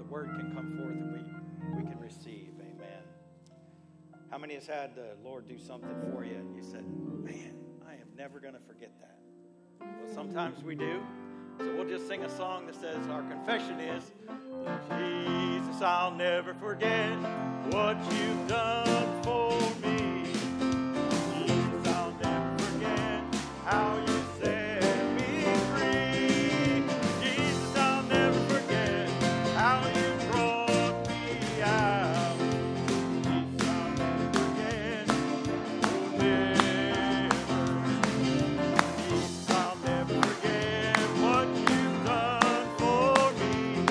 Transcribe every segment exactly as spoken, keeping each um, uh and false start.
the word can come forth and we, we can receive. Amen. How many has had the Lord do something for you and you said, man, I am never going to forget that? Well, sometimes we do. So we'll just sing a song that says, our confession is, Jesus, I'll never forget what you've done for me. Jesus, I'll never forget how you set me free. Jesus, I'll never forget how you brought me out. Jesus, I'll never forget, oh, never. Jesus, I'll never forget what you've done for me.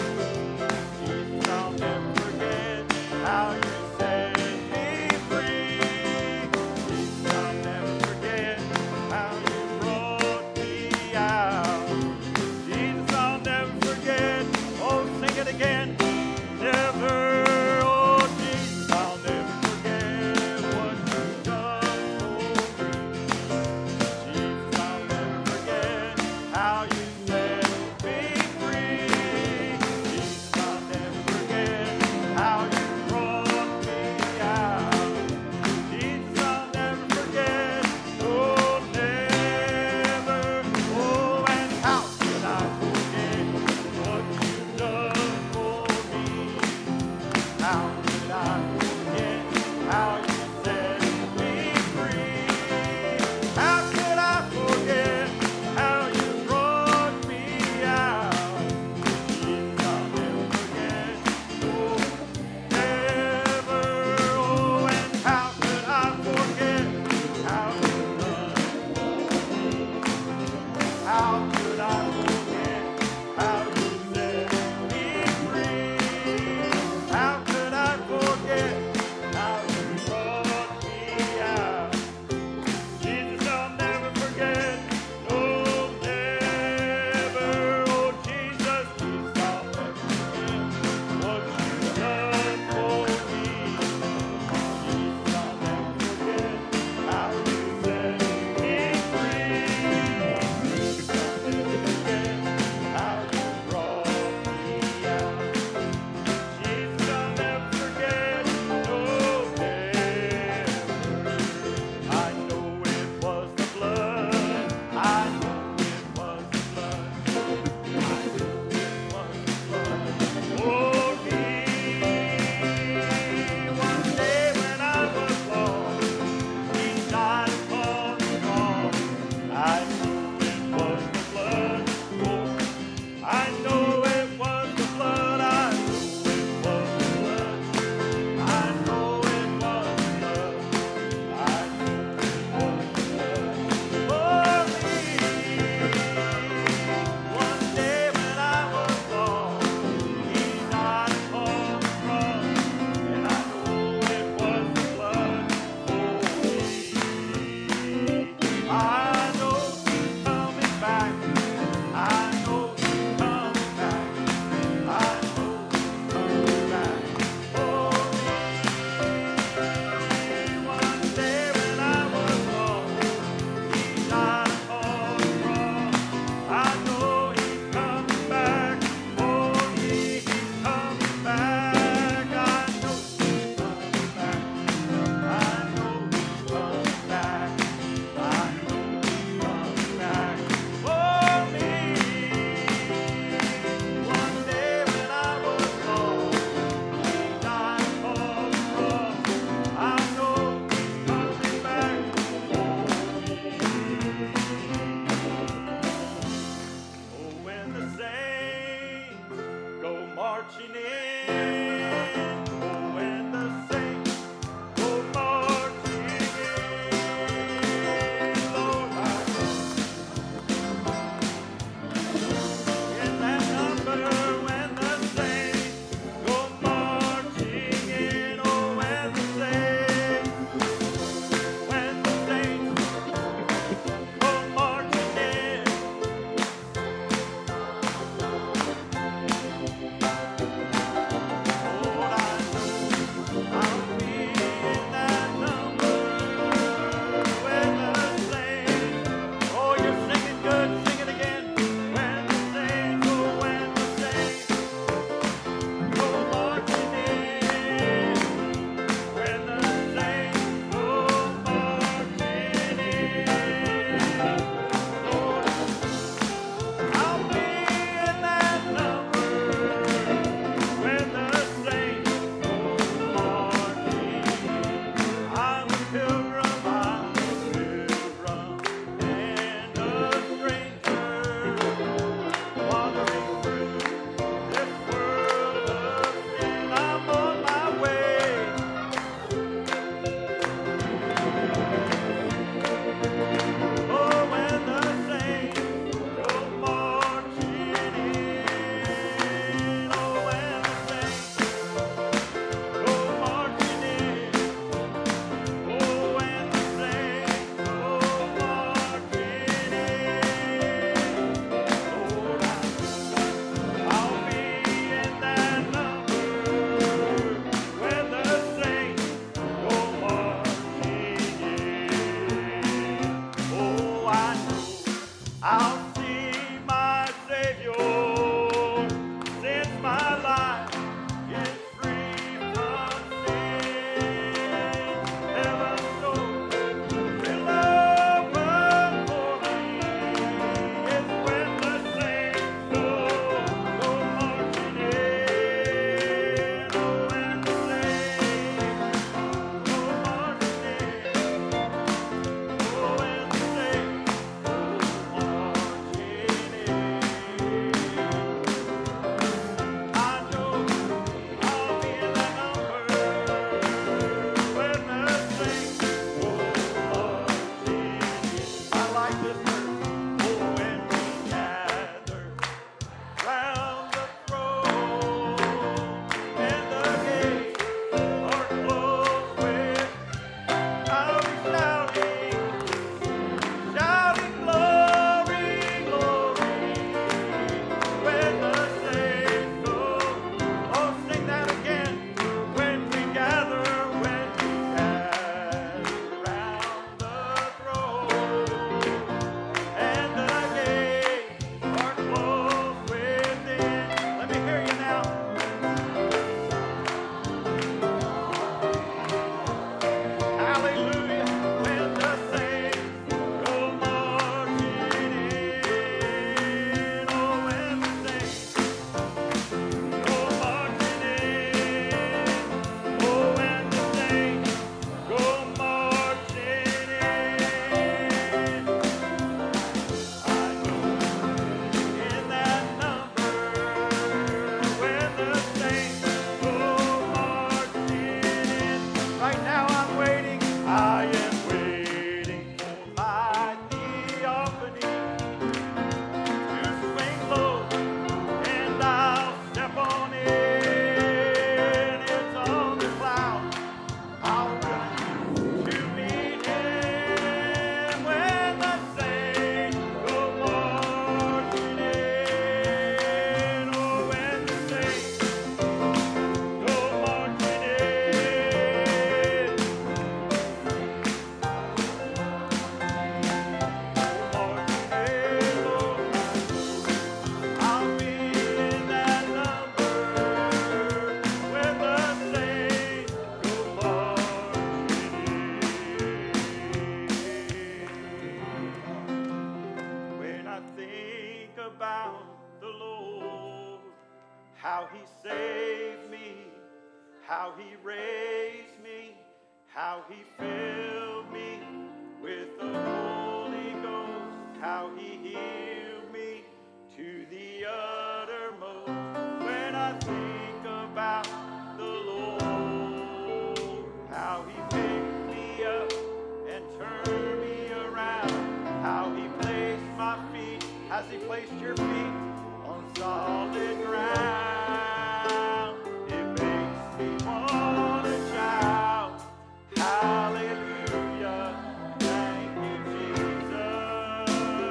Jesus, I'll never forget how you set me free. Jesus, I'll never forget how you brought me out. Jesus, I'll never forget. Oh, sing it again. Never, oh Jesus, I'll never forget what you've done for me. Jesus, I'll never forget how you set me free. Jesus, I'll never forget how you brought me out. Jesus, I'll never forget, oh, never, oh, and how could I forget what you've done for me? How could I forget how you set me free? How could I forget how you brought me out? Jesus, I'll never forget, oh, never, oh, and how could I forget how you done for me? How could I forget how you set me free? How could I forget how you brought me out? Jesus, I'll never forget, oh, never, oh, Jesus, Jesus, I'll never forget what you've done for me. Jesus, I'll never forget how you set me free. Jesus, I'll never forget how you brought me out. Jesus, I'll never forget, no, never. I know it was the blood. I know it was the blood. I know it was the blood for me. One day when I was lost, He died upon the cross. I know it was the blood. Oh, I know it was the blood. I know it was the blood. I know it was the blood. I know it was the blood for me. One day when I was lost, He died upon the cross, and I know it was the blood for me. I know He's coming back. I know He's coming back. I know He's coming back for me. One day when I was lost, He died upon the cross. I know He's coming back for me. He's coming back. I know He's coming back. I know He's coming back. I know He's coming back for me. One day when I was lost, He died upon the cross. I know He's coming back for me. Oh, when the saints go marching in. Oh, when the saints go marching in. Lord, I in that number when the saints go marching in. Oh, when the saints, when the saints go marching in. saved me, how he raised me, how he filled me with the Holy Ghost, how he healed me to the uttermost. When I think about the Lord, how he picked me up and turned me around, how he placed my feet, has he placed your feet on solid ground? It makes me want to shout, hallelujah, thank you, Jesus.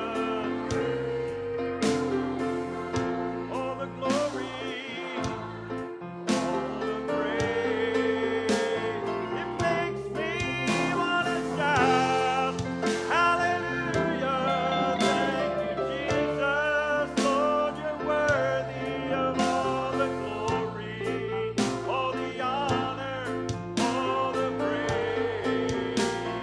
All the glory, all the praise, it makes me want to shout, hallelujah, thank you, Jesus. Lord, you're worthy of all the glory, all the honor, all the praise.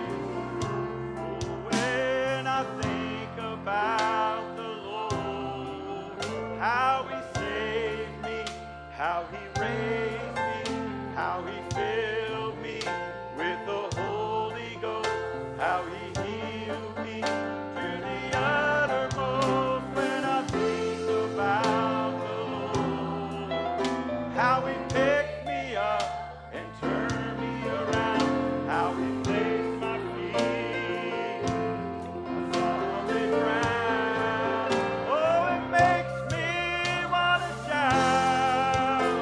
When I think about the Lord, how he saved me, how he raised me, how he filled me with the Holy Ghost, how he healed me to the uttermost. When I think about the Lord, how he picked me up and turned me around, how he placed my feet on solid ground. Oh, it makes me want to shout,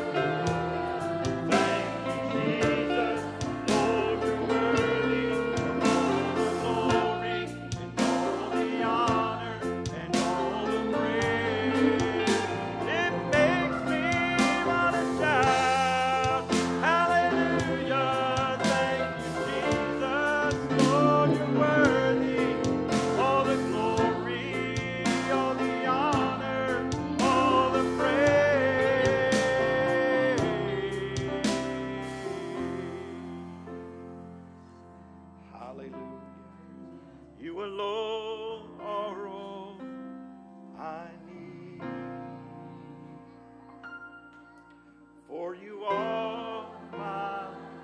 thank you, Jesus. Lord, you're worthy of all the glory and all the honor and all the praise. It makes me want to shout, hallelujah, thank you, Jesus. Lord, you're worthy, all the glory, all the honor, all the praise. Hallelujah. You alone are all I need, for you are my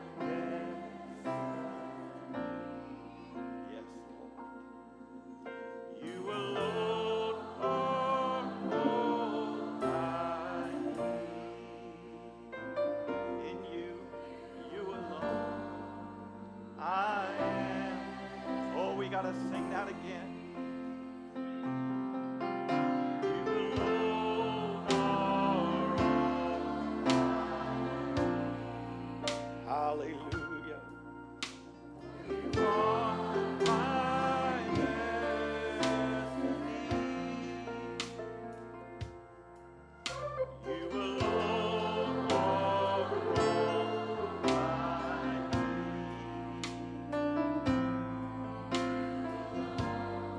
destiny. Yes, Lord. You alone are all I need. In you, you alone, I am. Oh, we gotta sing that again. You alone are all. Hallelujah. You are my destiny. You alone are all I need.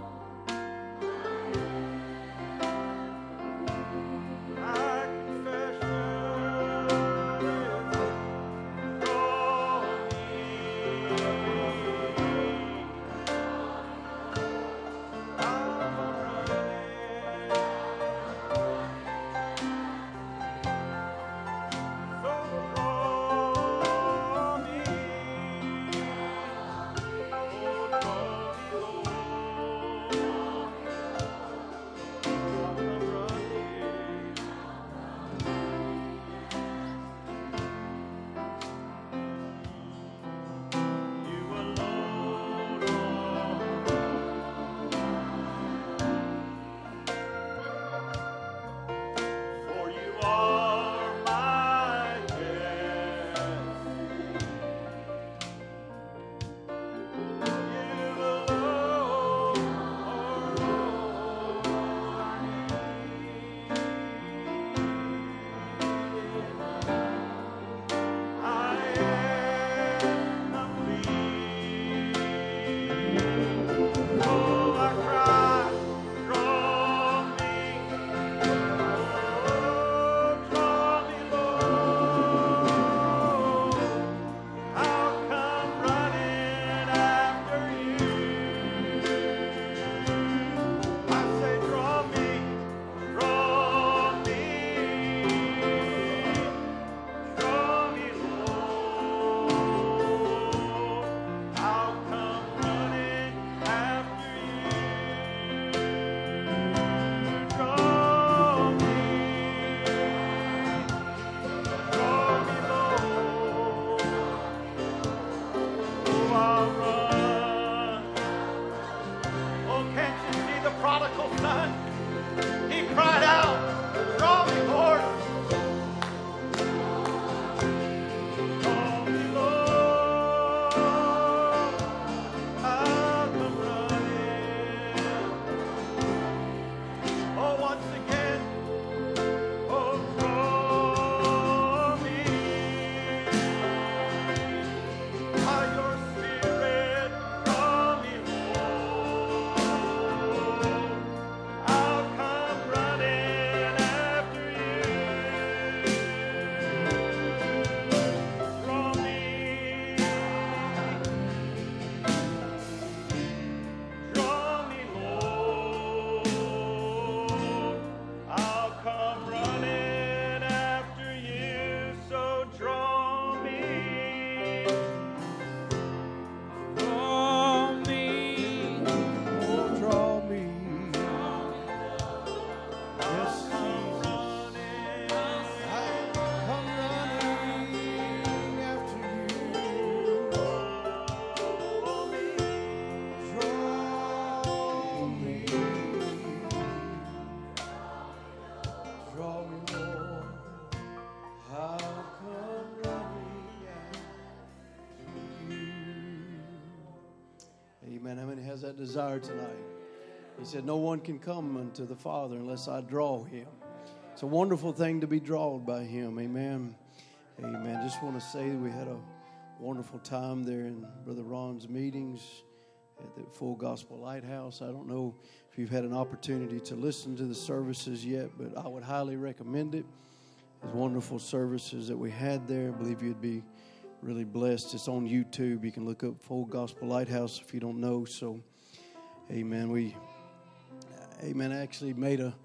that desire tonight. He said, no one can come unto the Father unless I draw him. It's a wonderful thing to be drawn by him. Amen. Amen. Just want to say that we had a wonderful time there in Brother Ron's meetings at the Full Gospel Lighthouse. I don't know if you've had an opportunity to listen to the services yet, but I would highly recommend it. It's wonderful services that we had there. I believe you'd be really blessed. It's on YouTube. You can look up Full Gospel Lighthouse if you don't know. So, amen. We, amen, actually made a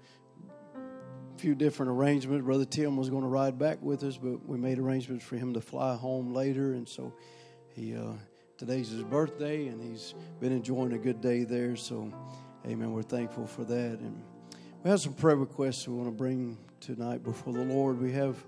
few different arrangements. Brother Tim was going to ride back with us, but we made arrangements for him to fly home later. And so he, uh, today's his birthday, and he's been enjoying a good day there. So, amen, we're thankful for that. And we have some prayer requests we want to bring tonight before the Lord. We have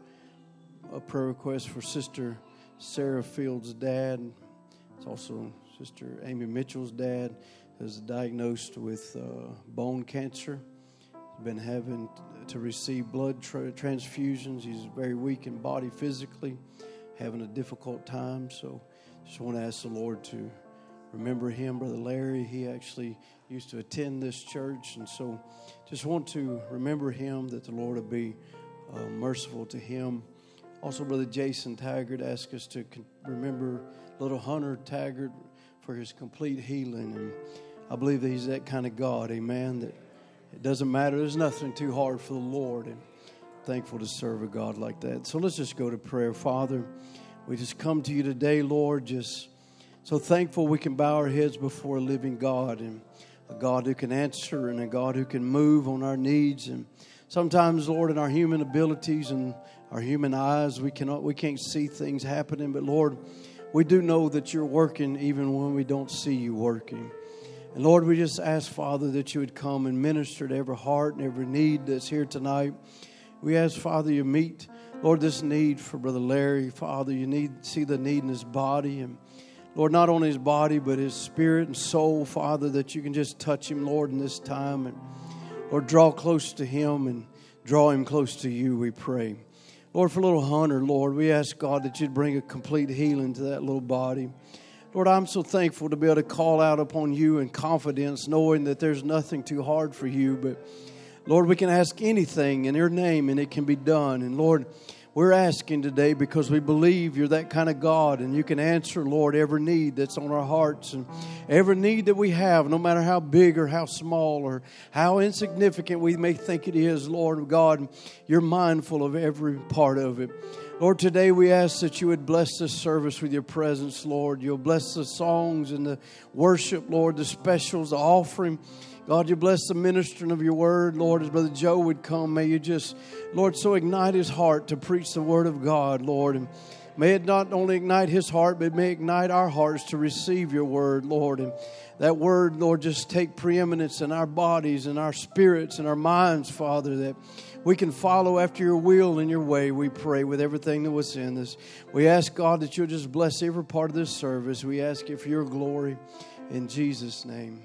a prayer request for Sister Sarah Fields' dad. It's also Sister Amy Mitchell's dad, who's diagnosed with uh, bone cancer. He's been having to receive blood tra- transfusions. He's very weak in body physically, having a difficult time. So just want to ask the Lord to remember him. Brother Larry, he actually used to attend this church, and so just want to remember him, that the Lord will be uh, merciful to him. Also, Brother Jason Taggart asked us to con- remember little Hunter Taggart for his complete healing, and I believe that he's that kind of God, amen, that it doesn't matter. There's nothing too hard for the Lord, and thankful to serve a God like that. So let's just go to prayer. Father, we just come to you today, Lord, just so thankful we can bow our heads before a living God, and a God who can answer, and a God who can move on our needs. And sometimes, Lord, in our human abilities and our human eyes, we cannot, we can't see things happening. But Lord, we do know that you're working even when we don't see you working. And Lord, we just ask, Father, that you would come and minister to every heart and every need that's here tonight. We ask, Father, you meet, Lord, this need for Brother Larry. Father, you need see the need in his body. And Lord, not only his body, but his spirit and soul, Father, that you can just touch him, Lord, in this time. And Lord, draw close to him and draw him close to you, we pray. Lord, for little Hunter, Lord, we ask, God, that you'd bring a complete healing to that little body. Lord, I'm so thankful to be able to call out upon you in confidence, knowing that there's nothing too hard for you. But, Lord, we can ask anything in your name, and it can be done. And, Lord, we're asking today because we believe you're that kind of God, and you can answer, Lord, every need that's on our hearts, and every need that we have, no matter how big or how small or how insignificant we may think it is, Lord God, you're mindful of every part of it. Lord, today we ask that you would bless this service with your presence, Lord. You'll bless the songs and the worship, Lord, the specials, the offering. God, you bless the ministering of your word. Lord, as Brother Joe would come, may you just, Lord, so ignite his heart to preach the word of God, Lord. And may it not only ignite his heart, but may it ignite our hearts to receive your word, Lord. And that word, Lord, just take preeminence in our bodies and our spirits and our minds, Father, that we can follow after your will and your way, we pray, with everything that was in us. We ask, God, that you'll just bless every part of this service. We ask you for your glory. In Jesus' name,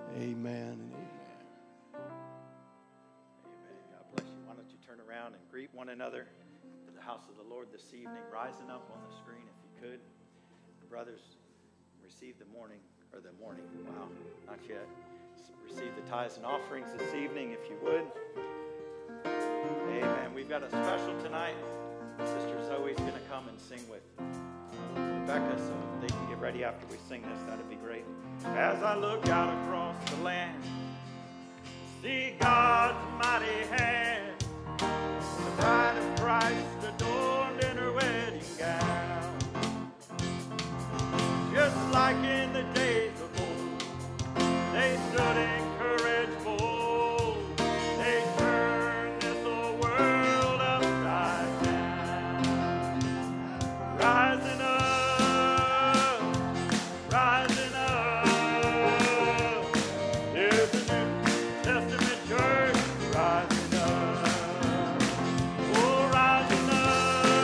amen and amen. Amen. God bless you. Why don't you turn around and greet one another to the house of the Lord this evening, rising up on the screen if you could. Brothers, receive the morning, or the morning, wow, not yet. Receive the tithes and offerings this evening if you would. Amen. We've got a special tonight. Sister Zoe's going to come and sing with Rebecca, so they can get ready after we sing this. That'd be great. As I look out across the land, see God's mighty hand, the bride of Christ adorned in her wedding gown, just like in the days of old, they stood in courage bold, they turned this old world upside down, rising up, rising up, there's a New Testament church rising up, oh, rising up.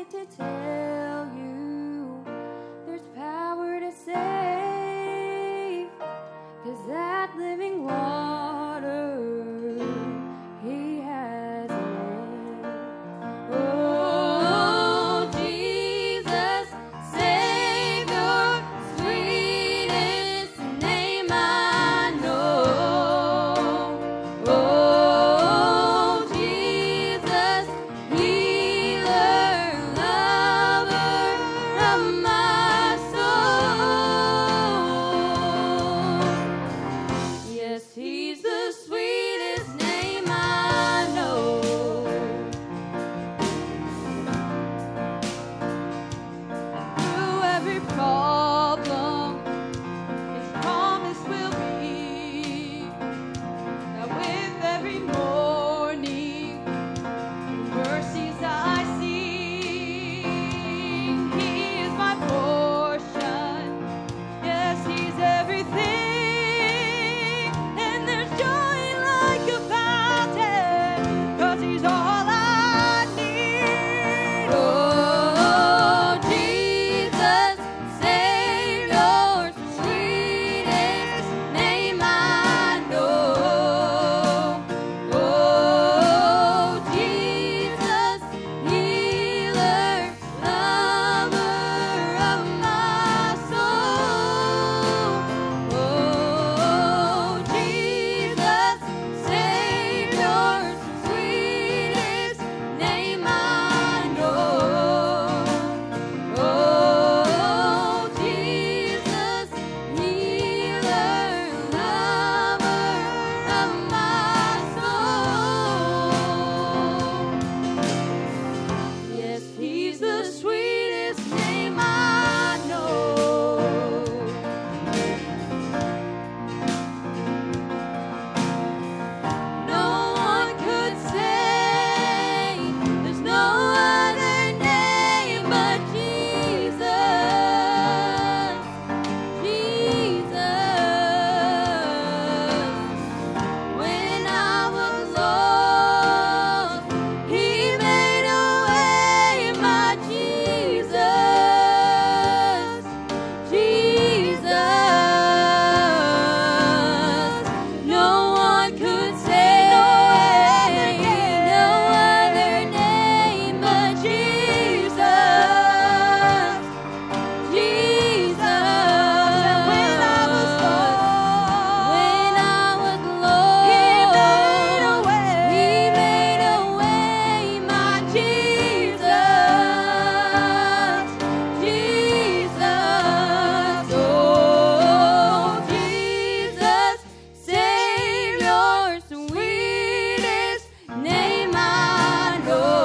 like to tell you there's power to save, 'cause that living water He has made. Oh, Jesus, Savior, sweetest name I know. Oh, Jesus, healer, lover of my soul. Yes, He's the sweetest name I know. Through every problem, His promise will be that with every morning, mercies I sing. He is my portion. Yes, He's everything. And there's joy like a fountain, 'cause He's all I need. Oh, Jesus, Savior, sweetest name I know. Oh, Jesus, healer, lover of my soul. Oh, Jesus, Savior, sweetest name I know. Oh, Jesus, healer, lover of my soul. Yes, He's the sweetest name I know. No one could say there's no other name but Jesus. Jesus. When I was lost, He made a way, my Jesus. Jesus. No one could say no other name but Jesus. Jesus. When I was lost, when I was lost, He made a way. He made a way, my Jesus. Jesus. Oh, Jesus, Savior, sweetest name I know.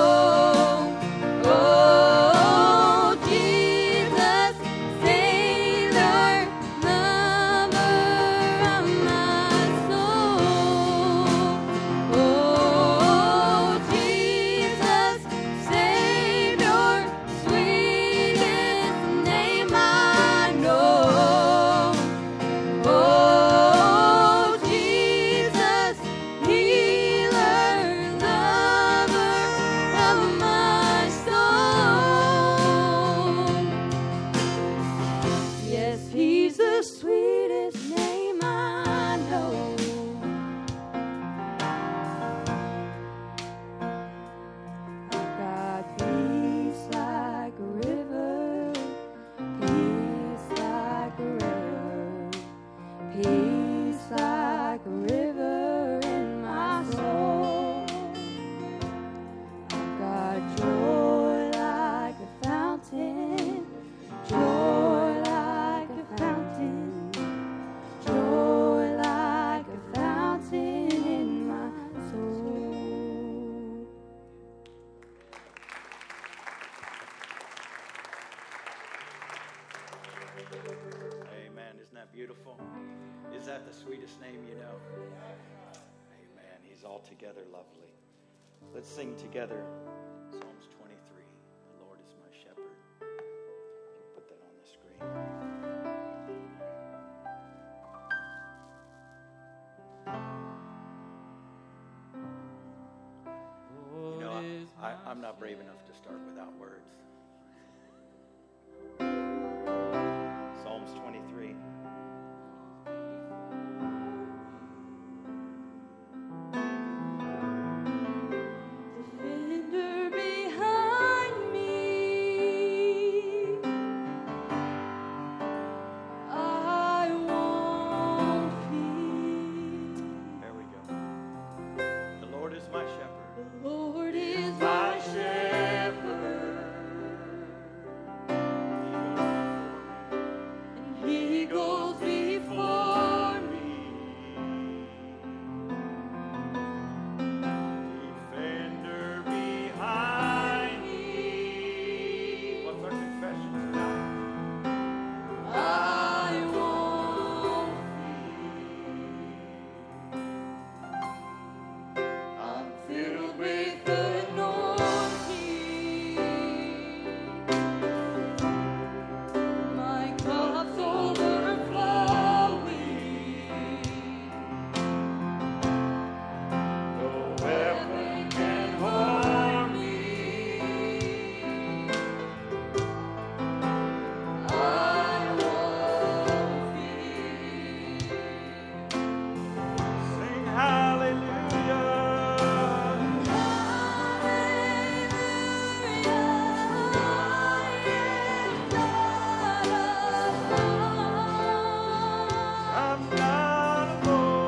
Oh, Jesus, Savior, lover of my soul. Oh, Jesus, Savior, sweetest name I know. Oh, Jesus, healer, lover of my soul. Yes, He's the sweetest name I know. I've got peace like a river, peace like a river, peace like a river in my soul. I've got joy like a fountain, joy like a fountain, joy like a fountain in my soul. Amen. Isn't that beautiful? Is that the sweetest name you know? Amen. He's altogether lovely. Let's sing together Psalms twenty-three. The Lord is my shepherd. Put that on the screen. You know, I, I, I I'm not brave enough to start without words. Psalms twenty-three. Defender behind me, I won't fear. There we go. The Lord is my shepherd. The Lord is my shepherd, and He goes before me. Defender behind me. What's our confession tonight? I won't fear. I'm filled with anointing. My cup's overflowing. No weapon can harm me. I won't fear. Sing hallelujah. I'm not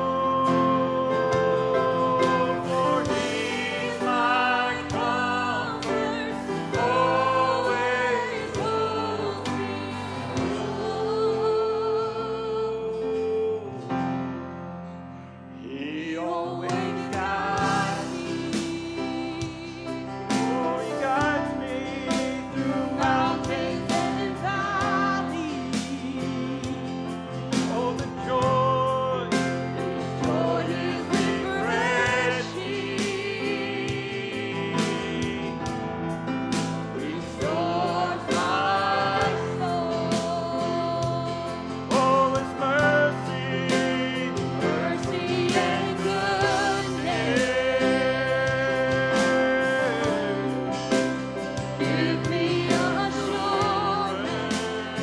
alone, for He's my comfort, always holds me close. He always guides me. Oh, He guides me through mountains and valleys. Oh, the joy, joy is refreshing. Restores my soul. Oh, His mercy, mercy and goodness give me assurance.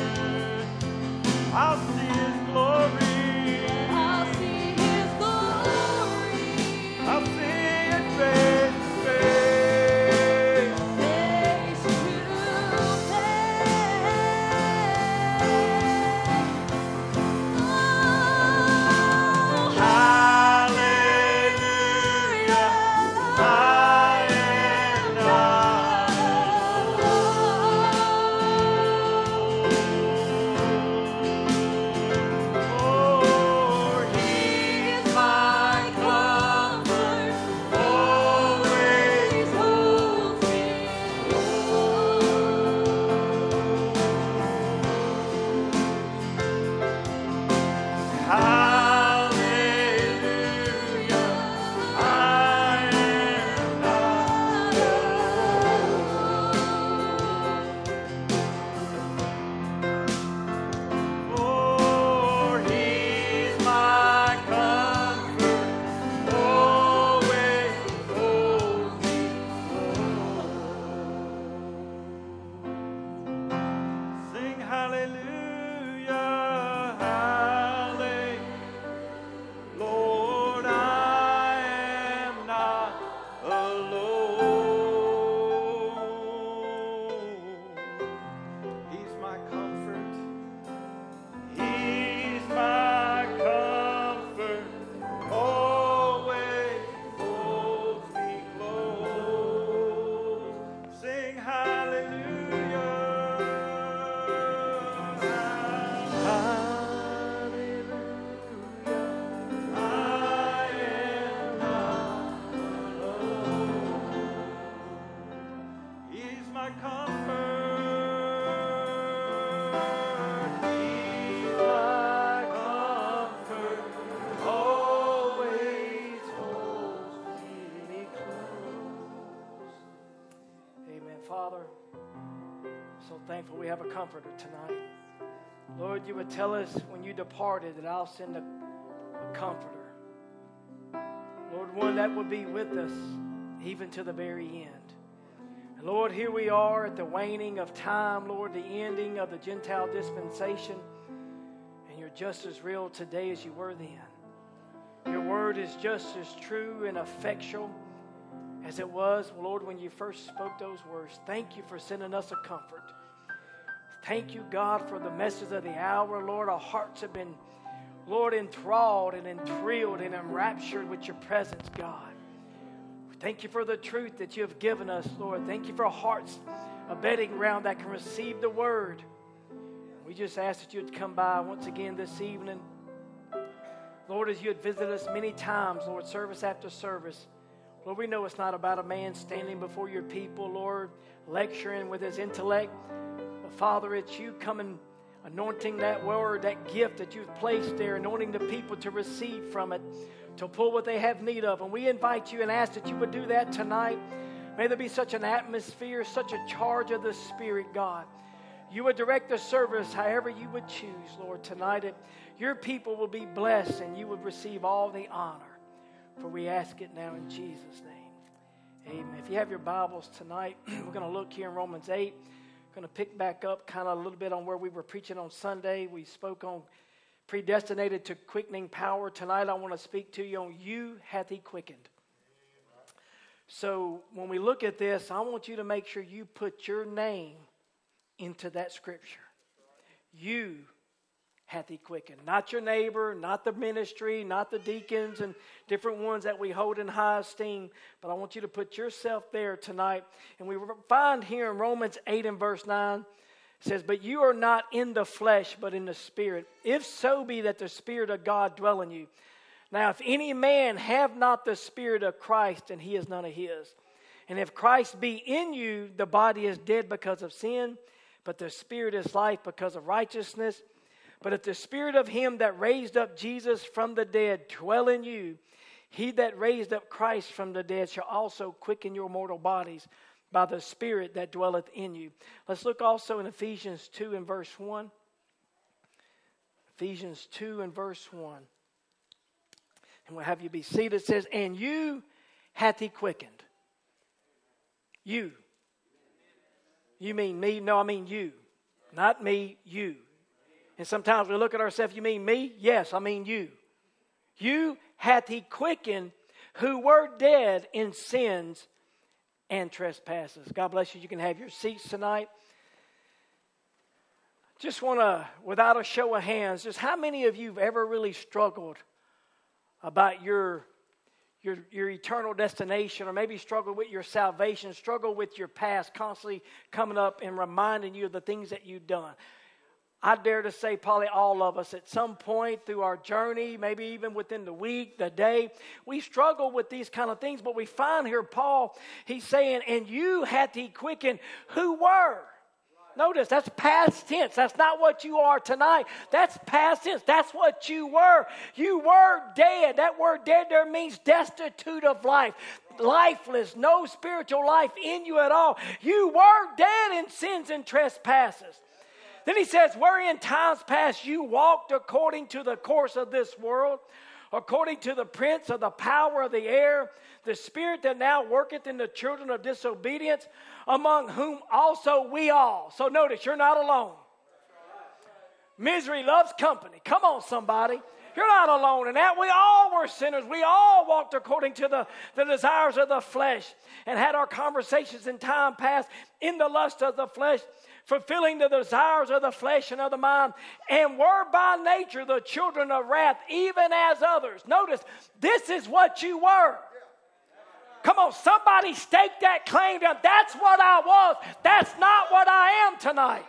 I'll see His glory. I'll see His glory. I'll see it face to face. Face to face. Oh, Hallelujah. I am not alone. For He is my comfort, always holds me close. Hallelujah. I am not alone. For He's my comfort, always holds me close. Sing hallelujah, hallelujah. Lord, I am not alone. He's my comfort. He's my comfort. Always holds me close. Sing hallelujah. Hallelujah. I am not alone. He's my comfort. He's my comfort. Always holds me close. Amen. Father, so thankful we have a comforter tonight. Lord, you would tell us when you departed that I'll send a, a comforter. Lord, one that would be with us even to the very end. Lord, here we are at the waning of time, Lord, the ending of the Gentile dispensation. And you're just as real today as you were then. Your word is just as true and effectual as it was, Lord, when you first spoke those words. Thank you for sending us a comfort. Thank you, God, for the message of the hour. Lord, our hearts have been, Lord, enthralled and enthralled and enraptured with your presence, God. Thank you for the truth that you have given us, Lord. Thank you for hearts, a bedding ground that can receive the word. We just ask that you would come by once again this evening. Lord, as you had visited us many times, Lord, service after service. Lord, we know it's not about a man standing before your people, Lord, lecturing with his intellect. But Father, it's you coming, anointing that word, that gift that you've placed there, anointing the people to receive from it, to pull what they have need of. And we invite you and ask that you would do that tonight. May there be such an atmosphere, such a charge of the Spirit, God. You would direct the service however you would choose, Lord, tonight. That your people will be blessed and you would receive all the honor. For we ask it now in Jesus' name. Amen. If you have your Bibles tonight, we're going to look here in Romans eight. Going to pick back up kind of a little bit on where we were preaching on Sunday. We spoke on predestinated to quickening power. Tonight I want to speak to you on you hath he quickened. So when we look at this, I want you to make sure you put your name into that scripture. You hath he quickened. Not your neighbor, not the ministry, not the deacons and different ones that we hold in high esteem. But I want you to put yourself there tonight. And we find here in Romans eight and verse nine, it says, but you are not in the flesh, but in the Spirit. If so be that the Spirit of God dwell in you. Now, if any man have not the Spirit of Christ, then he is none of his. And if Christ be in you, the body is dead because of sin, but the Spirit is life because of righteousness. But if the Spirit of him that raised up Jesus from the dead dwell in you, he that raised up Christ from the dead shall also quicken your mortal bodies by the Spirit that dwelleth in you. Let's look also in Ephesians two and verse one. Ephesians two and verse one. And we'll have you be seated. It says, and you hath he quickened. You. You mean me? No, I mean you. Not me, you. And sometimes we look at ourselves, you mean me? Yes, I mean you. You hath he quickened who were dead in sins and trespasses. God bless you. You can have your seats tonight. Just want to, without a show of hands, just how many of you have ever really struggled about your, your, your eternal destination, or maybe struggled with your salvation, struggled with your past, constantly coming up and reminding you of the things that you've done? I dare to say probably all of us at some point through our journey, maybe even within the week, the day, we struggle with these kind of things. But we find here Paul, he's saying, and you hath he quickened who were. Notice, that's past tense. That's not what you are tonight. That's past tense. That's what you were. You were dead. That word dead there means destitute of life. Lifeless. No spiritual life in you at all. You were dead in sins and trespasses. Then he says, where in times past you walked according to the course of this world, according to the prince of the power of the air, the spirit that now worketh in the children of disobedience, among whom also we all. So notice, you're not alone. Misery loves company. Come on, somebody. You're not alone in that. We all were sinners. We all walked according to the, the desires of the flesh and had our conversations in time past in the lust of the flesh, fulfilling the desires of the flesh and of the mind, and were by nature the children of wrath, even as others. Notice, this is what you were. Come on, somebody stake that claim down. That's what I was. That's not what I am tonight.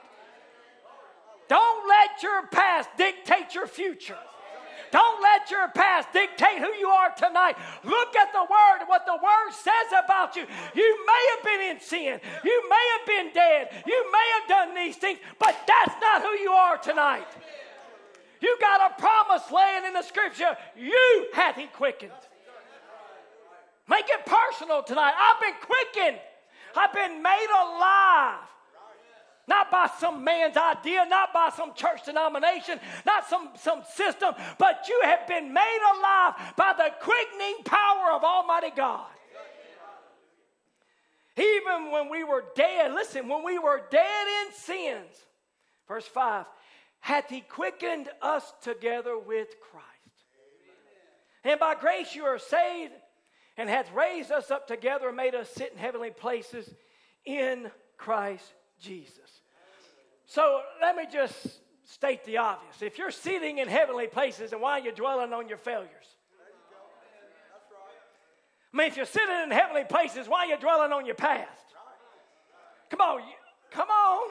Don't let your past dictate your future. Don't let your past dictate who you are tonight. Look at the Word and what the Word says about you. You may have been in sin. You may have been dead. You may have done these things, but that's not who you are tonight. You got a promise laying in the Scripture. You hath he quickened. Make it personal tonight. I've been quickened. I've been made alive. Not by some man's idea, not by some church denomination, not some, some system, but you have been made alive by the quickening power of Almighty God. Even when we were dead, listen, when we were dead in sins, verse five, hath he quickened us together with Christ. Amen. And by grace you are saved, and hath raised us up together and made us sit in heavenly places in Christ Jesus. So let me just state the obvious. If you're sitting in heavenly places, then why are you dwelling on your failures? I mean, if you're sitting in heavenly places, why are you dwelling on your past? Come on, you, come on.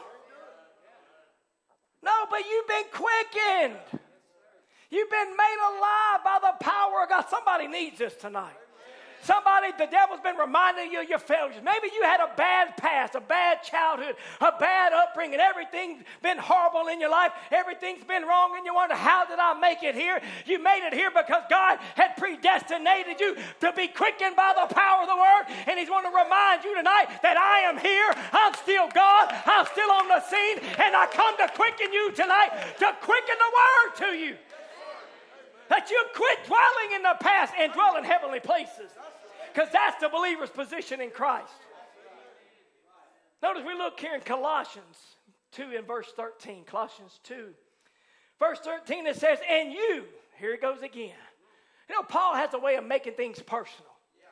No, but you've been quickened. You've been made alive by the power of God. Somebody needs this tonight. Somebody, the devil's been reminding you of your failures. Maybe you had a bad past, a bad childhood, a bad upbringing. Everything's been horrible in your life. Everything's been wrong, and you wonder, how did I make it here? You made it here because God had predestinated you to be quickened by the power of the Word, and He's going to remind you tonight that I am here. I'm still God. I'm still on the scene, and I come to quicken you tonight, to quicken the Word to you. That you quit dwelling in the past and dwell in heavenly places. Because that's the believer's position in Christ. Notice we look here in Colossians two in verse thirteen. Colossians two. Verse thirteen, it says, and you, here it goes again. You know, Paul has a way of making things personal.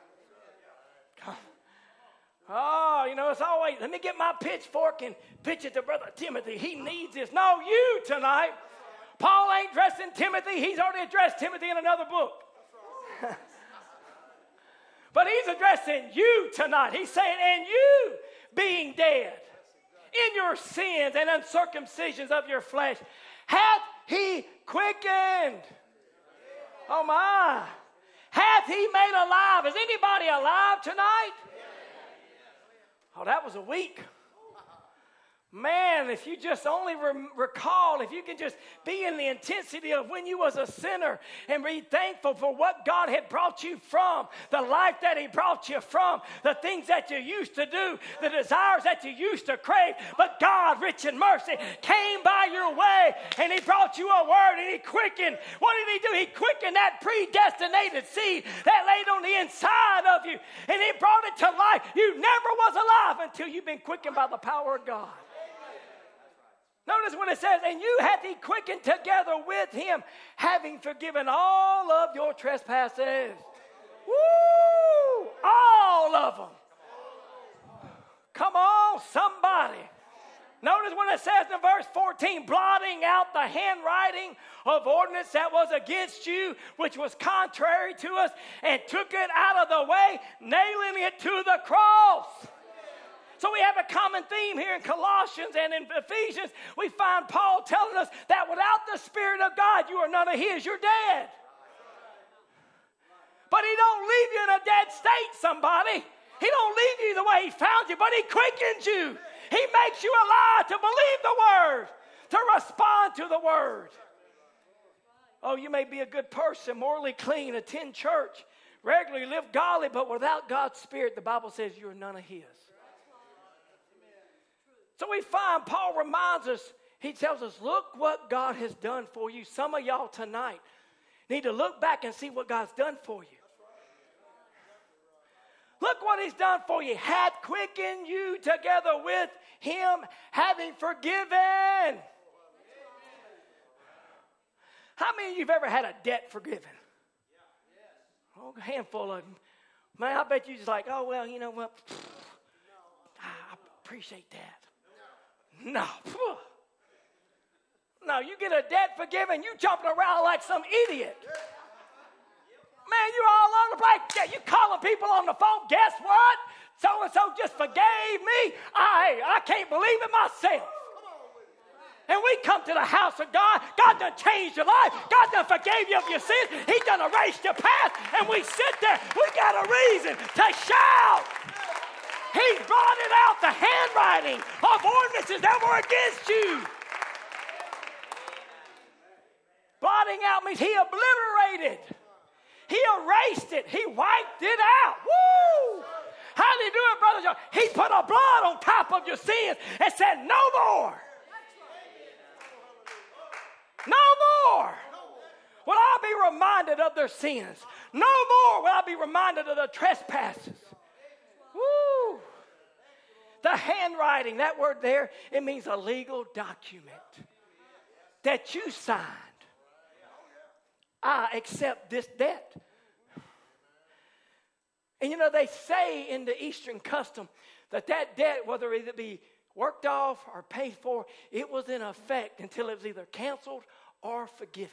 Oh, you know, it's always, let me get my pitchfork and pitch it to Brother Timothy. He needs this. No, you tonight. Paul ain't addressing Timothy. He's already addressed Timothy in another book. But he's addressing you tonight. He's saying, and you being dead in your sins and uncircumcisions of your flesh, hath he quickened. Oh my. Hath he made alive. Is anybody alive tonight? Oh, that was a week. Man, if you just only re- recall, if you can just be in the intensity of when you was a sinner and be thankful for what God had brought you from, the life that He brought you from, the things that you used to do, the desires that you used to crave. But God, rich in mercy, came by your way and He brought you a word and He quickened. What did He do? He quickened that predestinated seed that laid on the inside of you, and He brought it to life. You never was alive until you've been quickened by the power of God. Notice when it says, and you hath he quickened together with him, having forgiven all of your trespasses. Woo! All of them. Come on, somebody. Notice when it says in verse fourteen, blotting out the handwriting of ordinance that was against you, which was contrary to us, and took it out of the way, nailing it to the cross. So we have a common theme here in Colossians and in Ephesians. We find Paul telling us that without the Spirit of God, you are none of His. You're dead. But He don't leave you in a dead state, somebody. He don't leave you the way He found you, but He quickens you. He makes you alive to believe the Word, to respond to the Word. Oh, you may be a good person, morally clean, attend church, regularly live godly, but without God's Spirit, the Bible says you are none of His. So we find Paul reminds us, he tells us, look what God has done for you. Some of y'all tonight need to look back and see what God's done for you. Look what He's done for you. Hath quickened you together with Him, having forgiven. How many of you have ever had a debt forgiven? Oh, a handful of them. Man, I bet you just like, oh, well, you know what? I appreciate that. No. No, you get a debt forgiven, you jumping around like some idiot. Man, you're all on the place. Yeah, you calling people on the phone. Guess what? So-and-so just forgave me. I, I can't believe it myself. And we come to the house of God. God done changed your life. God done forgave you of your sins. He done erased your past. And we sit there. We got a reason to shout. He blotted out the handwriting of ordinances that were against you. Blotting out means He obliterated. He erased it. He wiped it out. Woo! How did He do it, Brother John? He put a blood on top of your sins and said, no more. No more will I be reminded of their sins. No more will I be reminded of their trespasses. Woo! The handwriting, that word there, it means a legal document that you signed. I accept this debt. And you know, they say in the Eastern custom that that debt, whether it be worked off or paid for, it was in effect until it was either canceled or forgiven.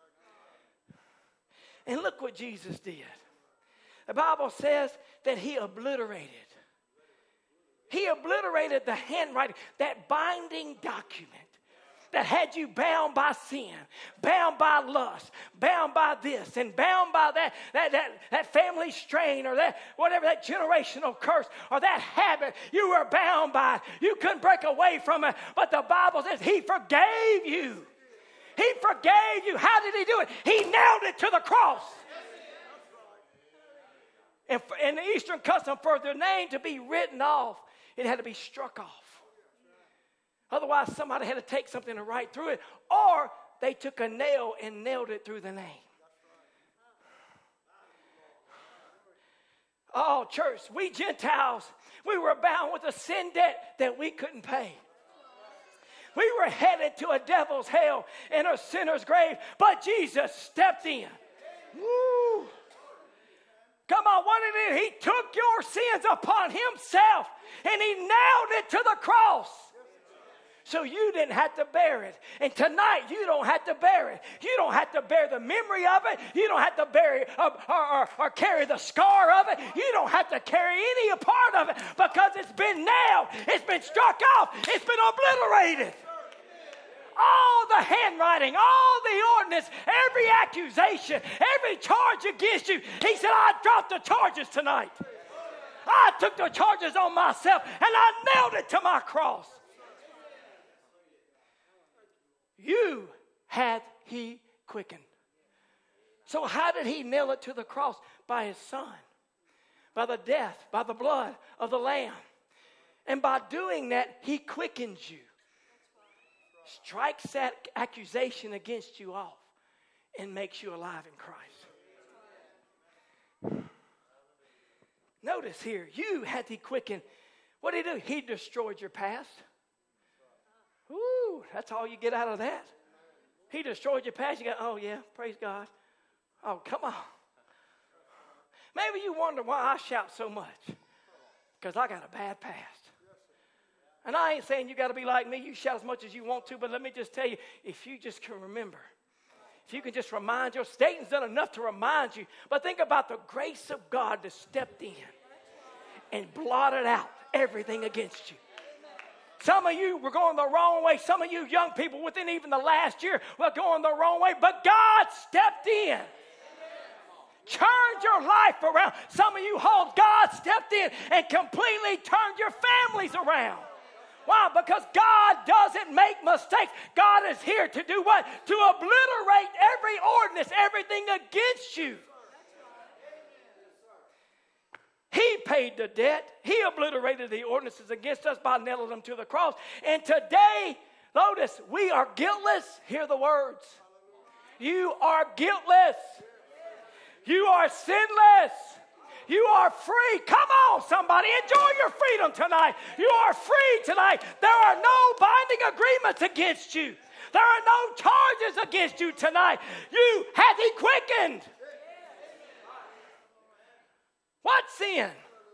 And look what Jesus did. The Bible says that he obliterated. He obliterated the handwriting, that binding document that had you bound by sin, bound by lust, bound by this, and bound by that, that, that, that family strain or that whatever, that generational curse or that habit you were bound by. You couldn't break away from it. But the Bible says he forgave you. He forgave you. How did he do it? He nailed it to the cross. And in the Eastern custom, for the name to be written off, it had to be struck off. Otherwise, somebody had to take something to write through it, or they took a nail and nailed it through the name. Oh, church, we Gentiles, we were bound with a sin debt that we couldn't pay. We were headed to a devil's hell and a sinner's grave, but Jesus stepped in. Woo! Come on, what did he do? He took your sins upon himself and he nailed it to the cross. So you didn't have to bear it. And tonight, you don't have to bear it. You don't have to bear the memory of it. You don't have to bear uh, or, or, or carry the scar of it. You don't have to carry any part of it because it's been nailed. It's been struck off. It's been obliterated. All the handwriting, all the ordinance, every accusation, every charge against you. He said, I dropped the charges tonight. I took the charges on myself and I nailed it to my cross. You hath he quickened. So how did he nail it to the cross? By his son. By the death, by the blood of the Lamb. And by doing that, he quickens you. Strikes that accusation against you off and makes you alive in Christ. Notice here, you hath he quickened. What did he do? He destroyed your past. Ooh, that's all you get out of that. He destroyed your past. You go, oh yeah, praise God. Oh, come on. Maybe you wonder why I shout so much. Because I got a bad past. And I ain't saying you got to be like me. You shout as much as you want to. But let me just tell you, if you just can remember. If you can just remind your, Satan's done enough to remind you. But think about the grace of God that stepped in and blotted out everything against you. Some of you were going the wrong way. Some of you young people within even the last year were going the wrong way. But God stepped in. Turned your life around. Some of you hold God stepped in and completely turned your families around. Why? Because God doesn't make mistakes. God is here to do what? To obliterate every ordinance, everything against you. He paid the debt. He obliterated the ordinances against us by nailing them to the cross. And today, notice, we are guiltless. Hear the words. You are guiltless. You are sinless. You are free. Come on, somebody. Enjoy your freedom tonight. You are free tonight. There are no binding agreements against you. There are no charges against you tonight. You hath he quickened. What sin?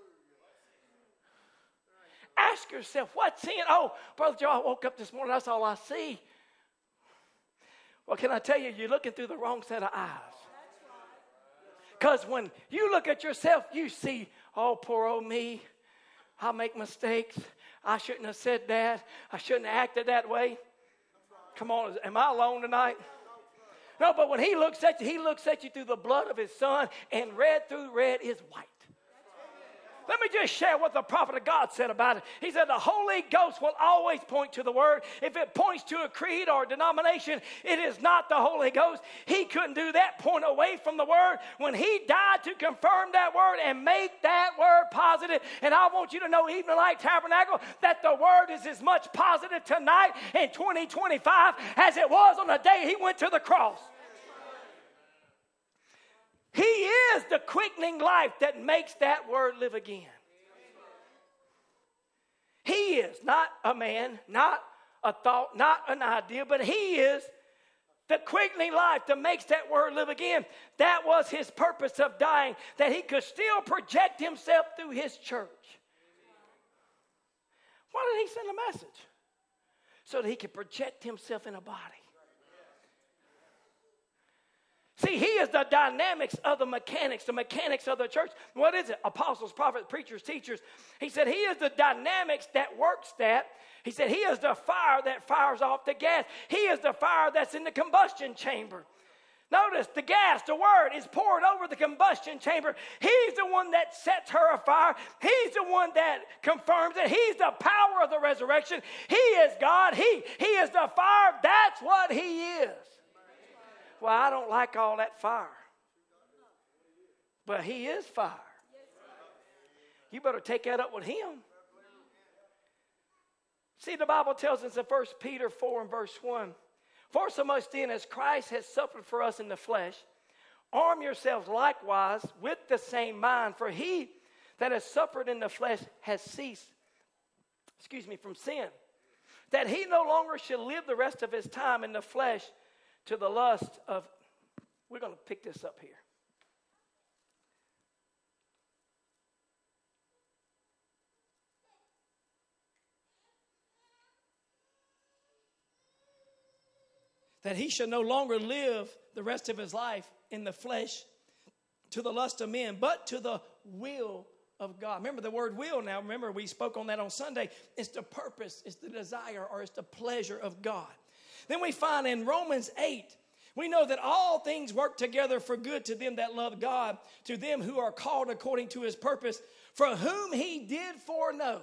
Ask yourself, what sin? Oh, Brother Joe, I woke up this morning. That's all I see. Well, can I tell you, you're looking through the wrong set of eyes. Because when you look at yourself, you see, oh, poor old me. I make mistakes. I shouldn't have said that. I shouldn't have acted that way. Come on, am I alone tonight? No, but when he looks at you, he looks at you through the blood of his son, and red through red is white. Let me just share what the prophet of God said about it. He said the Holy Ghost will always point to the Word. If it points to a creed or a denomination, it is not the Holy Ghost. He couldn't do that, point away from the Word. When he died to confirm that Word and make that Word positive, and I want you to know, even like Tabernacle, that the Word is as much positive tonight in twenty twenty-five as it was on the day he went to the cross. He is the quickening life that makes that word live again. He is not a man, not a thought, not an idea, but he is the quickening life that makes that word live again. That was his purpose of dying, that he could still project himself through his church. Why did he send a message? So that he could project himself in a body. See, he is the dynamics of the mechanics, the mechanics of the church. What is it? Apostles, prophets, preachers, teachers. He said he is the dynamics that works that. He said he is the fire that fires off the gas. He is the fire that's in the combustion chamber. Notice the gas, the word, is poured over the combustion chamber. He's the one that sets her afire. He's the one that confirms it. He's the power of the resurrection. He is God. He, he is the fire. That's what he is. Well, I don't like all that fire. But he is fire. You better take that up with him. See, the Bible tells us in First Peter four and verse one, for so much then as Christ has suffered for us in the flesh, arm yourselves likewise with the same mind, for he that has suffered in the flesh has ceased, excuse me, from sin, that he no longer should live the rest of his time in the flesh to the lust of, we're going to pick this up here. That he should no longer live the rest of his life in the flesh to the lust of men, but to the will of God. Remember the word will now. Remember we spoke on that on Sunday. It's the purpose, it's the desire, or it's the pleasure of God. Then we find in Romans eight, we know that all things work together for good to them that love God, to them who are called according to his purpose, for whom he did foreknow.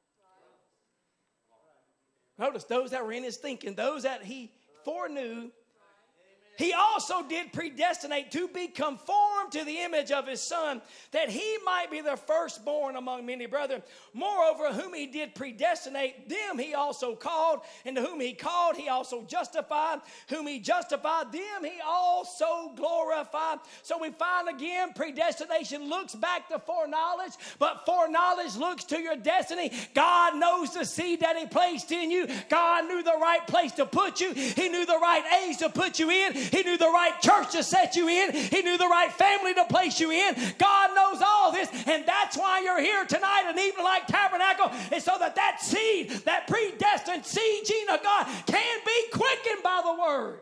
Notice those that were in his thinking, those that he foreknew, he also did predestinate to be conformed to the image of his Son, that he might be the firstborn among many brethren. Moreover, whom he did predestinate, them he also called, and to whom he called, he also justified. Whom he justified, them he also glorified. So we find again, predestination looks back to foreknowledge, but foreknowledge looks to your destiny. God knows the seed that he placed in you. God knew the right place to put you. He knew the right age to put you in. He knew the right church to set you in. He knew the right family to place you in. God knows all this, and that's why you're here tonight, an evening like Tabernacle, is so that that seed, that predestined seed gene of God, can be quickened by the word.